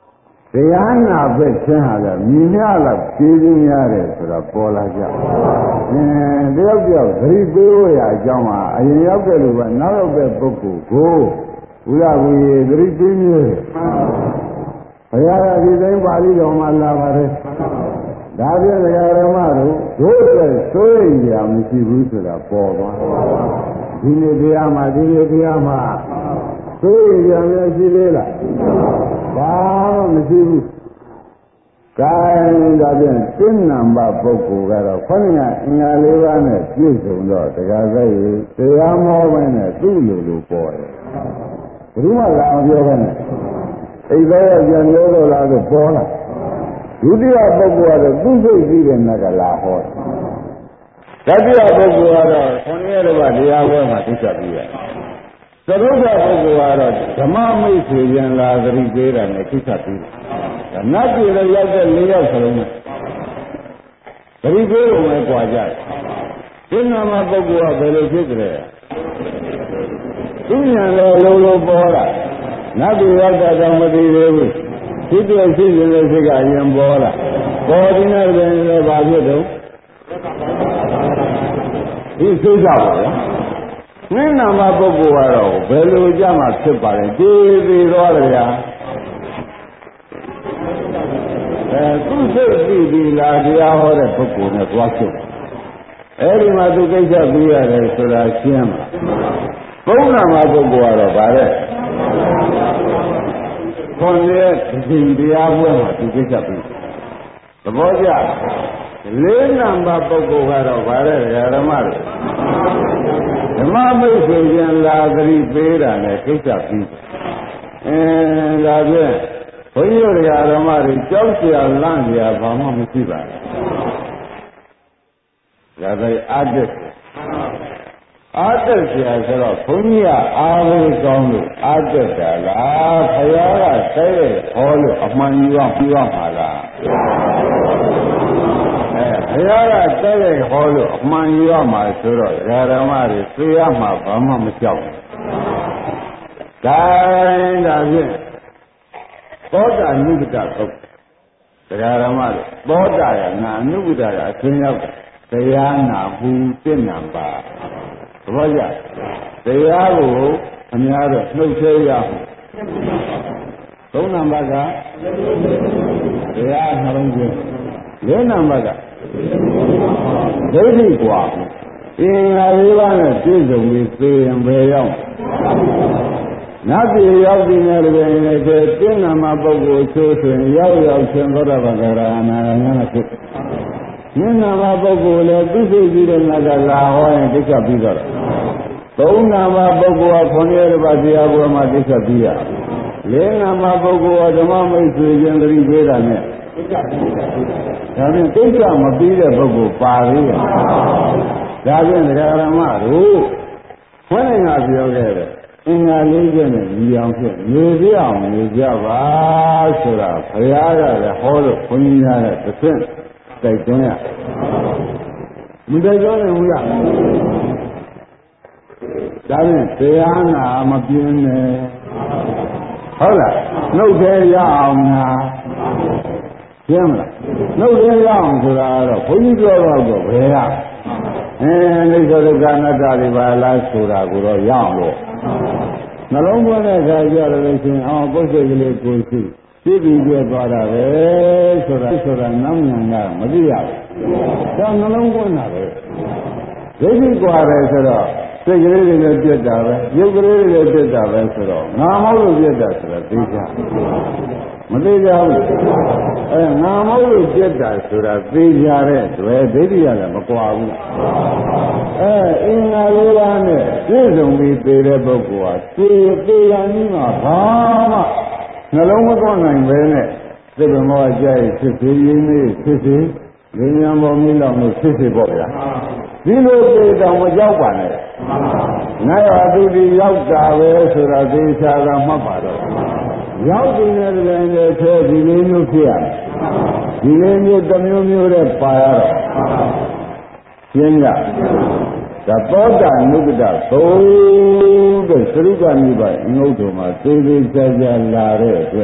တရားနာဖက်ချင်းဟာလည်းမြင်ရလောက်ပြေးရင်းရတယ်ဆိုတော့ပေါ်လာကြအင်းတယောက်တယောက်သတိပေးဖို့ရအကြောင်းဟာအရင်ရောက်တဲ့လူကနောက်ရောက်တဲ့ပုဂ္ဂိုလ်ကိုဘုရားဝီသတိပေးနေတယ်ဘုရားကဒီတိုင်းပါဠိတော်မှာလာပါတယ်ဒါဖြင့်ဒကာရမတို့တို့အတွက်စိုးရိမ်ကြမရှိဘူးဆိုတာပေါ်သွားဒီနေ့တရားမှာဒီနေ့တရားမှာစိုးရိမ်ကြမရှိသေးလားဘာမှမရှိဘူးကဲဒါဖြင့်သင်္နံပါပုဂ္ဂိုလ်ကတော့ခொနည်းကအင်္ဂါလေးပါးနဲ့ပြည့်စုံတော့ဒကာစိတ်တရားမောပိုင်းနဲ့သူ့လိုလိုပေါ်တယ်ဘယ်သူမှလာမပြောဘဲနဲ့အိမ်သားရပြန်လို့တော့လားဆိုပေါ်လာဒုတိယပုဂ္ဂိုလ်ကတော့သူ့စိတ်ပြီးတဲ့နက်ကလာဟောတတိယပုဂ္ဂိုလ်ကတော့ခொနည်းရတော့တရားပွဲမှာသိချက်ပြီးရတယ်သရုပ်ကပုဂ္ဂိုလ်ကတော့ဓမ္မမိတ်ဆွေပြန်လာသတိပေးတာနဲ့သိချက်ပြီးတယ်နတ်ပြည်လည်းရောက်တဲ့၄ယောက်စလုံးနဲ့သတိပေးုံပဲကြွားကြတယ်ဒီနာမပုဂ္ဂိုလ်ကဘယ်လိုဖြစ်ကြလဲသူဉာဏ်လည်းလုံးလုံးပေါ်လာနတ်ပြည်ရောက်တာတော့မသိသေးဘူးဖြစ်တဲ့ရှိနေတဲ့စိတ်ကအရင်ပေါ်လာပေါ်ဒီနေ့လည်းဘာဖြစ်တော့ဒီစိတ်ကြောက်ပါလားနင်းနာမပုဂ္ဂိုလ်ကတော့ဘယ်လိုကြမှာဖြစ်ပါလဲကြည်သေးတော့လေဗျာအဲသူစိတ်ပြီးပြီလားတရားဟောတဲ့ပုဂ္ဂိုလ်နဲ့သွားချုပ်အဲဒီမှာသူကိစ္စပြီးရတယ်ဆိုတာရှင်းမှာဘုန်းနာမပုဂ္ဂိုလ်ကတော့ဗါတဲ့ခွန်ရဲ့ဒီတရားပွဲမှာသူကိစ္စပြီးသဘောကျလေးနံပါတ်ပုဂ္ဂိုလ်ကတော့ဗါတဲ့ဓမ္မတွေဓမ္မမိတ်ဆွေပြန်လာသတိပေးတာနဲ့ကိစ္စပြီးအဲဒါဖြင့်ဘုန်းကြီးတို့ဓမ္မတွေကြောက်เสียလန့်เสียဘာမှမရှိပါဘူးဒါပဲအာတတ်အာတတ်เสียဆိုတော့ဘုန်းကြီးကအားလေးကောင်းလို့အာတတ်တာလားဘုရားကတဲ့ဟောလို့အမှန်ကြီးကပြီးသွားပါလားဘုရားကတဲ့ဟောလို့အမှန်ရမှာဆိုတော့ဓမ္မတွေသိရမှာဘာမှမကြောက်ဘူး။ဒါရင်ဒါဖြင့်သောတာနုဒ္ဒသုတ်တရားဓမ္မတွေသောတာကနာနုဒ္ဒကအသင်ရောက်တရားနာဘူးပြည့်နံပါသဘောကျတရားကိုအများတော့နှုတ်သေးရအောင်သုံးနံပါတ်ကတရားနှလုံးသွင်းလေးနံပါတ်ကဒိဋ္ဌိกว่าအင်္ဂါလေးပါးနဲ့ပြည့်စုံပြီးသိရင်ဘယ်ရောက်နတ်ပြည်ရောက်ပြီးနေတယ်လည်းပြင်းနာမပုဂ္ဂိုလ်ဆိုဆိုရင်ရောက်ရောက်ချင်းသောတာပန်ကရာနာနာဖြစ်ပြင်းနာမပုဂ္ဂိုလ်လည်းသိသိကြီးတဲ့ငါကလာဟောရင်သိချက်ပြီးတော့သုံးနာမပုဂ္ဂိုလ်ကခွန်ရတဲ့ပါတရားပွဲမှာသိချက်ပြီးရလေးနာမပုဂ္ဂိုလ်ကဓမ္မမိတ်ဆွေချင်းသတိပေးတာနဲ့သိချက်ပြီးတာဒါဖြင့်သိချက်မပြီးတဲ့ပုဂ္ဂိုလ်ပါသေးတယ်ဒါဖြင့်တရားဓမ္မတို့ခွန်းနေကပြောခဲ့တယ်အင်္ဂါလေးချက်နဲ့ညီအောင်ဖြစ်နေပြအောင်နေကြပါဆိုတာဘုရားကလည်းဟောလို့ခွန်ကြီးများတဲ့တစ်ဆင့်တိုက်တွန်းရမတိုက်တွန်းနိုင်ဘူးလားဒါဖြင့်တရားနာမပြင်းနဲ့ဟုတ်လားနှုတ်သေးရအောင်လားရှင်းမလားနှုတ်သေးရအောင်ဆိုတာတော့ဘုန်းကြီးပြောတော့တော့ဘယ်ရအဲနိစ္စဒုက္ခအနတ္တတွေပါလားဆိုတာကိုတော့ရအောင်လို့နှလုံးသွင်းတဲ့အခါကျတော့လို့ရှိရင်အော်ပုစ္စေကလေးကိုရှိသိပြီးပြသွားတာပဲဆိုတာဆိုတာနောက်ဉာဏ်ကမသိရဘူးဒါနှလုံးသွင်းတာပဲဒိဋ္ဌိကွာတယ်ဆိုတော့စိတ်ကလေးတွေလည်းပြတ်တာပဲရုပ်ကလေးတွေလည်းပြတ်တာပဲဆိုတော့ငါမဟုတ်လို့ပြတ်တာဆိုတာသိကြမသိကြဘူးအဲငါမဟုတ်လို့ပြတ်တာဆိုတာသိကြတဲ့တွေ့ဒိဋ္ဌိရတယ်မကွာဘူးအဲအင်္ဂါလေးပါးနဲ့ပြည့်စုံပြီးသိတဲ့ပုဂ္ဂိုလ်ဟာသိသိရနည်းမှာဘာမှနှလုံးမသွင်းနိုင်ပဲနဲ့သိပ္ပမောအကျိုးဖြစ်စေရင်းလေးဖြစ်စေဉာဏ်ပေါ်မိလောက်လို့ဖြစ်စေပေါ့ဗျာဒီလိုသိတော့မကြောက်ပါနဲ့နိုင်ရသူဒီရောက်တာပဲဆိုတာသိချာတာမှတ်ပါတော့ရောက်နေတဲ့တည်းနဲ့ထဲဒီလေးမျိုးဖြစ်ရတယ်ဒီလေးမျိုးတစ်မျိုးမျိုးနဲ့ပါရတော့ရှင်းရဒါသောတာနုဒ္ဒသုံးတဲ့သရုပ်ကနိဗ္ဗာန်ငုတ်တော်မှာသေသေးချာချာလာတဲ့အတွက်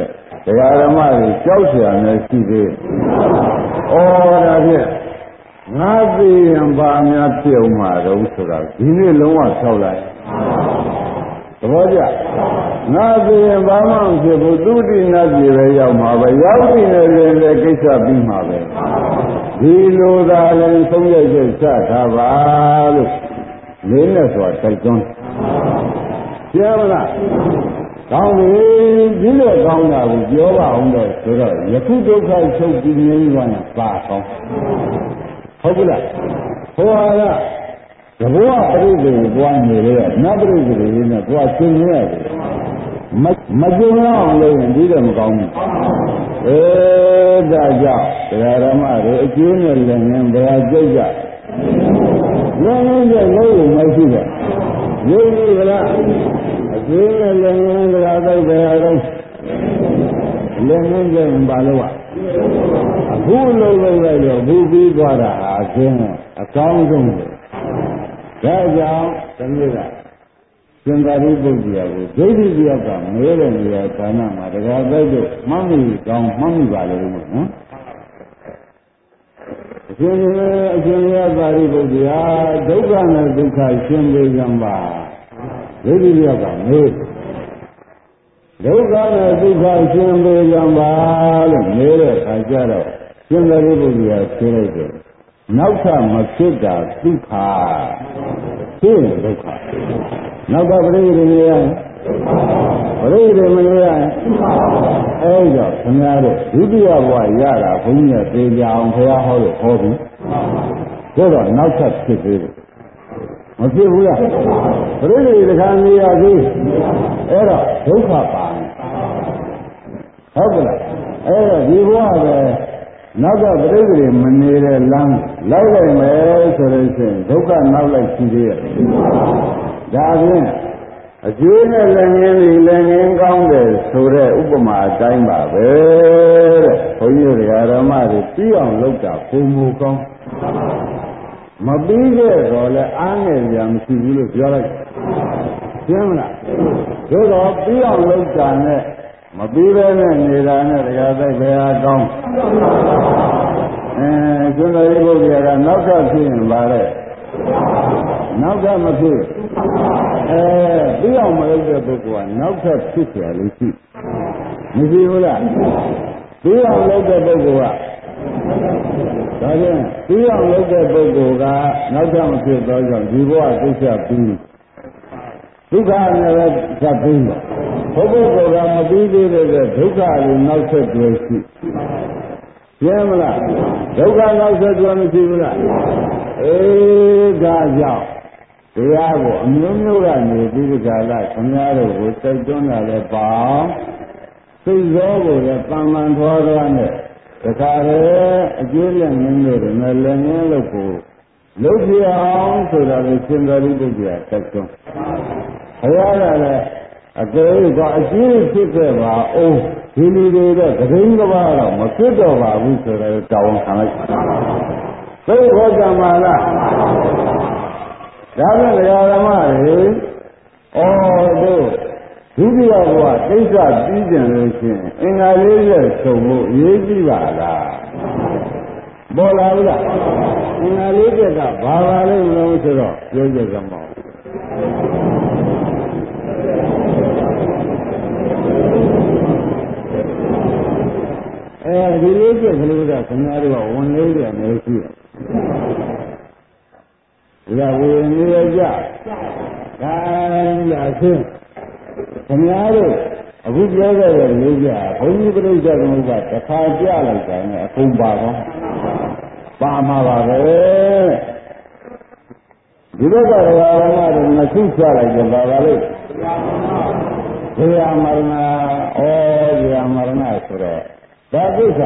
တရားဓမ္မတွေကြောက်เสียမယ်ရှိသေးဩဒါဖြင့်ငါသိရင်ဘာများပြုံးမှာတော့ဆိုတာဒီနေ့လုံးဝဆောက်လိုက်သဘောကျငါသိရင်ဘာမှမဖြစ်ဘူးသူတိနတ်ပြည်ပဲရောက်မှာပဲရောက်ပြီလည်းလည်းကိစ္စပြီးမှာပဲဒီလိုသာလည်းဆုံးရချက်ချထားပါလို့လေးနဲ့ဆိုတာတိုက်တွန်းပြောမလားကောင်းပြီဒီလိုကောင်းတာကိုပြောပါအောင်တော့ဆိုတော့ယခုဒုက္ခချုပ်ပြီးငြိမ်းသွားရင်ပါကောင်းဟုတ်ပြီလားဟိုဟာကသဘောပရိသေကိုတွားနေလေနတ်ပရိသေတွေနဲ့တွားရှင်းနေရတယ်မမကျုံအောင်လို့ရင်ဒီတော့မကောင်းဘူးအဲဒါကြောင့်တရားဓမ္မတွေအကျိုးနဲ့လည်းငင်းဘယ်ကြိတ်ကြလုံးလုံးကျလုံးလုံးမရှိတော့ယုံကြည်ကြလားအကျိုးနဲ့လည်းငင်းတရားသိဘယ်ဟာတော့လည်းငင်းကြရင်ပါလို့အခုလုံးလုံးလိုက်တော့ဘူးပြီးသွားတာအကျင်းအကောင်းဆုံးပဲဒါကြောင့်ဒီနေ့ကရှင်သာရိပုတ္တရာကိုဒိဋ္ဌိပြောက်ကမဲတဲ့နေရာဌာနမှာတရားသိတော့မှတ်မိကောင်းမှတ်မိပါလေလို့နော်အရှင်ရဲ့အရှင်ရဲ့သာရိပုတ္တရာဒုက္ခနဲ့ဒုက္ခရှင်းပေးကြပါဒိဋ္ဌိပြောက်ကမဲဒုက္ခနဲ့ဒုက္ခရှင်းပေးကြပါလို့မဲတဲ့အခါကျတော့ရှင်သာရိပုတ္တရာဖြေလိုက်တယ်နောက်ထပ်မဖြစ်တာဒုက္ခဖြစ်ရင်ဒုက္ခနောက်ကပရိသေနေရပရိသေမနေရအဲ့တော့ခင်ဗျားတို့ဒုတိယဘဝရတာဘုန်းကြီးကသေကြအောင်ဘုရားဟောလို့ဟောပြီးဒါတော့နောက်ထပ်ဖြစ်သေးတယ်မဖြစ်ဘူးလားပရိသေတခါနေရသေးအဲ့တော့ဒုက္ခပါဟုတ်ကလားအဲ့တော့ဒီဘဝပဲနောက်ကပရိသေမနေတဲ့လမ်းလိုက်လိုက်မယ်ဆိုလို့ရှိရင်ဒုက္ခနောက်လိုက်ရှိသေးရဲ့ဒါဖြင့်အကျိုးနဲ့လည်းငင်းပြီးလည်းငင်းကောင်းတယ်ဆိုတဲ့ဥပမာအတိုင်းပါပဲတဲ့ဘုန်းကြီးတို့ဓမ္မတွေပြီးအောင်လုပ်တာပုံမူကောင်းမပြီးခဲ့တော့လည်းအားငယ်ကြမရှိဘူးလို့ပြောလိုက်ရှင်းမလားဒါတော့ပြီးအောင်လုပ်တာနဲ့မပြီးပဲနဲ့နေတာနဲ့တရားသိဘယ်ဟာကောင်းအဲရှင်သာရိပုတ္တရာကနောက်ထပ်ဖြစ်ရင်ပါလေနောက်ထပ်မဖြစ်အဲပြီးအောင်မလုပ်တဲ့ပုဂ္ဂိုလ်ကနောက်ထပ်ဖြစ်เสียလို့ရှိမရှိဘူးလားပြီးအောင်လုပ်တဲ့ပုဂ္ဂိုလ်ကဒါဖြင့်ပြီးအောင်လုပ်တဲ့ပုဂ္ဂိုလ်ကနောက်ထပ်မဖြစ်တော့ကြောင့်ဒီဘဝသိစ္စာပြီးဒုက္ခနဲ့ပဲသတ်ပြီးတော့ဘုပုဂ္ဂိုလ်ကမပြီးသေးတဲ့ဒုက္ခကိုနောက်ဆက်တွဲရှိရှင်းမလားဒုက္ခနောက်ဆက်တွဲမရှိဘူးလားအေးဒါကြောင့်တရားကိုအမျိုးမျိုးကနေပြီးဒီကလာခင်ဗျားတို့ကိုစိတ်တွန်းတာလည်းပေါ့စိတ်ရောကိုလည်းတန်မှန်ထွားထွားနဲ့တခါလေအကျိုးလက်ငင်းလို့လည်းလည်းငင်းလို့ကိုလုပ်ပြအောင်ဆိုတာကိုရှင်သာရိပုတ္တရာတက်တွန်းဘုရားကလည်းအကယ်၍ကအကျိုးဖြစ်ခဲ့ပါအောင်ဒီလူတွေတော့သတိကဘာတော့မဖြစ်တော့ပါဘူးဆိုတော့တောင်းခံလိုက်သိခေါ်ကြမှာလားဒါနဲ့ဓမ္မတွေဩတို့ဒုတိယဘဝသိစ္စာပြီးကြလို့ရှိရင်အင်္ဂါလေးရဲ့ဆုံးဖို့အရေးကြီးပါလားပေါ်လာဘူးလားအင်္ဂါလေးကဘာပါလဲမလို့ဆိုတော့ပြောကြကြမှာအဲဒီလေးကျက်ကလေးကခင်ဗျားတို့ကဝန်လေးတွေနေရှိတယ်ဒါဝေနေရကြဒါလာဆင်းခင်ဗျားတို့အခုပြောခဲ့တဲ့လေးကြဘုန်းကြီးပြိဿကမှုကတစ်ခါကြလိုက်တယ်နဲ့အကုန်ပါတော့ပါမှာပါပဲဒီဘက်ကဓမ္မတွေမသိချလိုက်ကြပါပါလို့ဇေယမရဏဩဇေယမရဏဆိုတော့ဒါကိစ္စ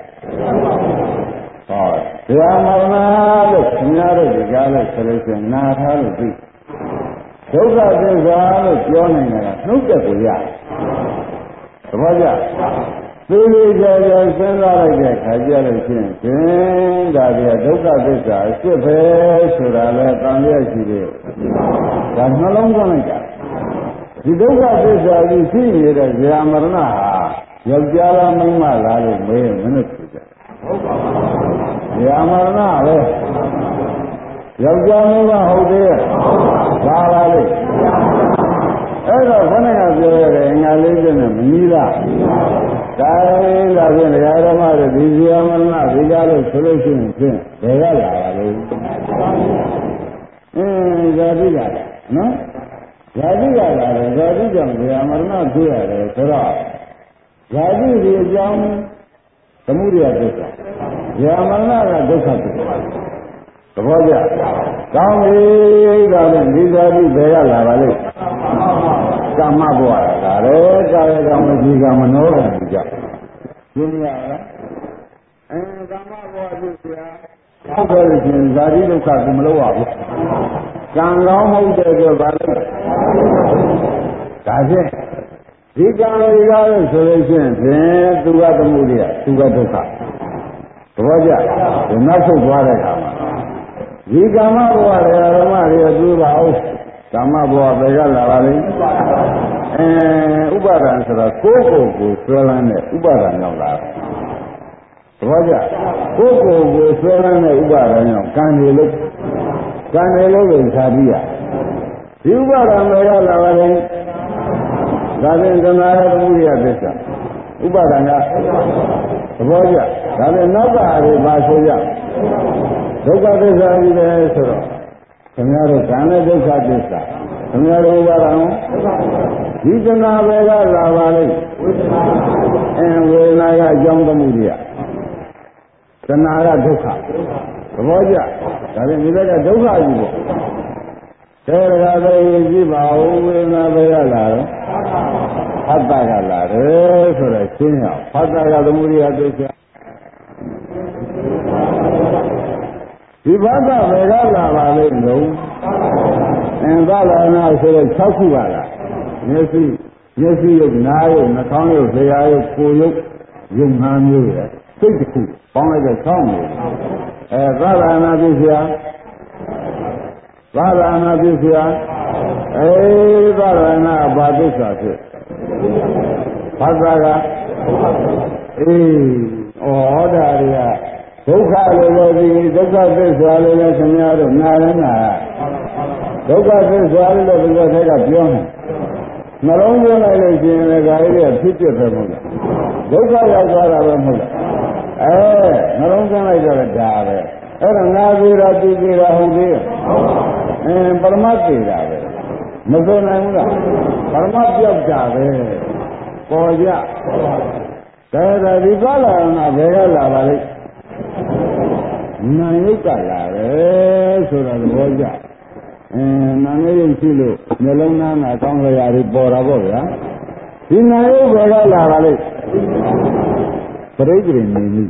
ဟောဇေယမရဏလို့ခင်ဗျားတို့ကြားလိုက်ဆိုလို့ရှိရင်နာထားလို့သိဒုက္ခသစ္စာလို့ပြောနိုင်တာကနှုတ်သက်ကိုရသဘောကျသေသေးချာချာစဉ်းစားလိုက်တဲ့ခါကျလို့ရှိရင်ရှင်ဒါပြဒုက္ခသစ္စာအစ်စ်ပဲဆိုတာလဲတန်ရရှိသေးဒါနှလုံးသွင်းလိုက်တာဒီဒုက္ခသစ္စာကြီးရှိနေတဲ့ဇာမရဏဟာယောက်ျားလားမိန်းမလားလို့မေးရင်မင်းတို့သိကြဟုတ်ပါဘူးရာမရဏပဲယောက်ျားမိန်းမဟုတ်သေးရဲ့ဘာပါလဲအဲ့တော့ခဏကပြောရတယ်အင်္ဂါလေးချက်နဲ့မကြီးလားဒါလည်းဒါဖြင့်တရားဓမ္မတွေဒီဇီယမရဏဒီကားလို့ဆိုလို့ရှိရင်ဖြင့်ဘယ်ကလာပါလဲအင်းဇာတိကလာနော်ဇာတိကလာတယ်ဇာတိကြောင့်ဇာမရဏဖြစ်ရတယ်ဆိုတော့ဇာတိဒီအကြောင်းသမုဒယဒုက္ခဇာမရဏကဒုက္ခဖြစ်တယ်သဘောကျကောင်းပြီဒါဖြင့်ဒီဇာတိဘယ်ကလာပါလဲကာမဘဝလာတယ်ကာယကံဝစီကံမနောကံကြောင့်ရှင်းရလားအဲကာမဘဝဖြစ်เสียဟုတ်တယ်ရှင်ဇာတိဒုက္ခကမလို့ရဘူးကံကောင်းဟုတ်တဲ့အတွက်ဗာလဲဒါဖြင့်ဒီကံတွေကားလို့ဆိုလို့ရှိရင်ဖြင့်သူကသမှုတွေကသူကဒုက္ခသဘောကျဒီနောက်ဆုံးသွားတဲ့အခါမှာဒီကာမဘဝတွေဓမ္မတွေသူပါအောင်ကာမဘဝဘယ်ကလာပါလိမ့်အဲဥပါဒံဆိုတာကိုယ်ကိုယ်ကိုဆွဲလန်းတဲ့ဥပါဒံကြောင့်လာတယ်သဘောကျကိုယ်ကိုယ်ကိုဆွဲလန်းတဲ့ဥပါဒံကြောင့်ကံတွေလို့ကံတွေလို့ကိုသာပြီးရဒီဥပါဒံဘယ်ကလာပါလိမ့်ဒါဖြင့်သနာရသမုဒိယသစ္စာဥပါဒံကသဘောကျဒါဖြင့်နောက်ကတွေပါဆိုကြဒုက္ခသစ္စာကြီးတယ်ဆိုတော့ခင်ဗျားတို့ကံနဲ့ဒုက္ခသစ္စာခင်ဗျားတို့ဥပါဒံဒီသနာဘယ်ကလာပါလိမ့်အဲဝေဒနာကအကြောင်းသမုဒိယသနာကဒုက္ခသဘောကျဒါဖြင့်ဒီဘက်ကဒုက္ခကြီးပေါ့သေရကသေကြည့်ပါဦးဝေဒနာဘယ်ကလာတော့ဖတ်တာကလာတယ်ဆိုတော့ရှင်းရအောင်ဖတ်တာကသမုဒိယသစ္စာဒီဘာသာဘယ်ကလာပါလိမ့်လို့အင်္ဂလာနာဆိုတော့၆ခုပါလားမျက်စိမျက်စိရုပ်နားရုပ်နှာခေါင်းရုပ်ဇရာရုပ်ကိုယ်ရုပ်ရုပ်ငါးမျိုးရယ်စိတ်တစ်ခုပေါင်းလိုက်တဲ့၆မျိုးအဲသာလနာပြည့်စရာသာလနာပြည့်စရာအဲသာလနာဘာသစ္စာဖြစ်ဘာသာကအေးဩဟောတာတွေကဒုက္ခလို့လို့ဒီဒုက္ခသစ္စာလို့လည်းခင်ဗျားတို့နားလည်းနားဒုက္ခသစ္စာလို့ဒီလိုထဲကပြောနေနှလုံးသွင်းလိုက်လို့ရှိရင်လည်းဒါလေးကဖြစ်ဖြစ်ပဲမဟုတ်လားဒုက္ခရောက်သွားတာပဲမဟုတ်လားအဲနှလုံးသွင်းလိုက်တော့ဒါပဲအဲ့ဒါငါသေးတာသူသေးတာဟုတ်သေးရဲ့အင်းပရမတ်သေးတာပဲမဆိုနိုင်ဘူးလားပရမတ်ပြောက်တာပဲပေါ်ကြဒါဒါဒီပါလာနာဘယ်ကလာပါလိမ့်နာယုတ်ကလာတယ်ဆိုတာသဘောကျအင်းနာယုတ်ရှိလို့နှလုံးသားမှာကောင်းကြရာတွေပေါ်တာပေါ့ဗျာဒီနာယုတ်ဘယ်ကလာပါလိမ့်ပရိသေနေပြီ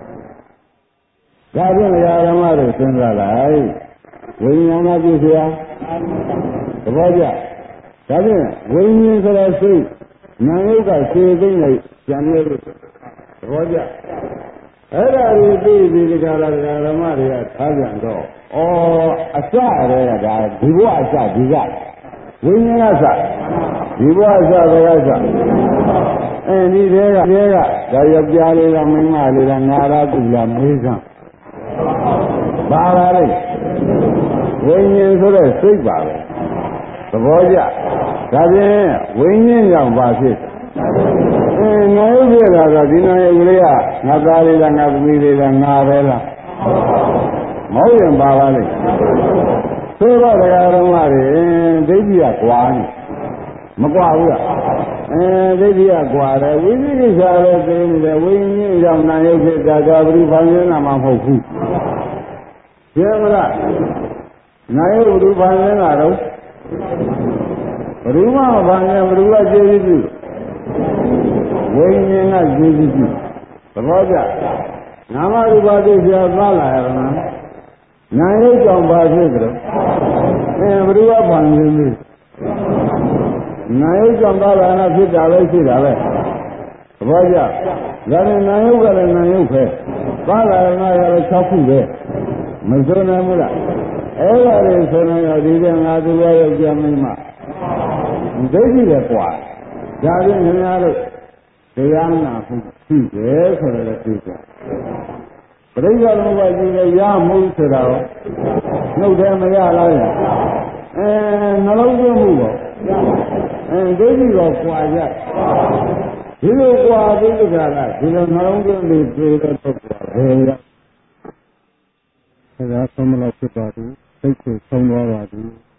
ဒါဖြင့်ရာဓမ္မတို့စဉ်းစားလိုက်ဝိညာဏပြည့်စရာသဘောကျဒါဖြင့်ဝိညာဉ်ဆိုတဲ့စိတ်နာယုတ်ကခြေသိမ့်လိုက်ကျန်နေလို့သဘောကျအဲ့ဒါကိုသိပြီးဒီကလာဓမ္မတွေကထားပြန်တော့ဩအစရဲကဒါဒီဘဝအစဒီကဝိညာဉ်ကစဒီဘဝအစဘယ်ကစအဲဒီတဲကတဲကဒါယောက်ျားလေးကမိန်းမလေးကငါရတူလာမေးစမ်းပါပါလေဝိညာဉ်ဆိုတဲ့စိတ်ပါပဲသဘောကျဒါဖြင့်ဝိညာဉ်ကြောင့်ပါဖြစ်အဲငါရုပ်ဖြစ်တာတော့ဒီနာယုတ်ကလေးကငါသားလေးလားငါသမီးလေးလားငါပဲလားမဟုတ်ရင်ပါပါလေသို့တော့တရားတော်မှာဒိဋ္ဌိကကွာနေမကွာဘူးလားအဲဒိဋ္ဌိကကွာတယ်ဝိသိကိစ္စလည်းသိနေတယ်ဝိညာဉ်ကြောင့်နာယုတ်ဖြစ်တာကဘုရားဖန်ဆင်းတာမှမဟုတ်ဘူးရှင်းမလားနာယုတ်ဘုရားဖန်ဆင်းတာတော့ဘယ်သူမှမဖန်ဆင်းဘယ်သူကကျေးဇူးပြုဝိညာဉ်ကကျေးဇူးပြုသဘောကျနာမရူပသိစရာသားလာရမလားနာယုတ်ကြောင့်ပါဖြစ်ကြတော့အဲဘယ်သူကဖန်ဆင်းပြီးနာယုတ်ကြောင့်သားလာနာဖြစ်တာပဲရှိတာပဲသဘောကျဒါနဲ့နာယုတ်ကလည်းနာယုတ်ပဲသားလာနာရလည်း၆ခုပဲမစွမ်းနိုင်ဘူးလားအဲ့ဒါတွေဆိုနေတော့ဒီကငါသူရဲ့ယောက်ျားမင်းမဒိဋ္ဌိလည်းကွာဒါဖြင့်ခင်ဗျားတို့တရားနာမှုရှိတယ်ဆိုတော့လည်းသိကြပရိစ္ဆေသမုပ္ပါဒ်ကြီးလည်းရမှုဆိုတာကိုနှုတ်တယ်မရလားရအဲနှလုံးသွင်းမှုပေါ့အဲဒိဋ္ဌိတော့ကြွာကြဒီလိုကြွာပြီးကြတာဒီလိုနှလုံးသွင်းပြီးပြေတော့ထုတ်ကြဘယ်ရဆရာဆုံးမလို့ဖြစ်ပါဘူးစိတ်ကိုဆုံးသွားပါဘူး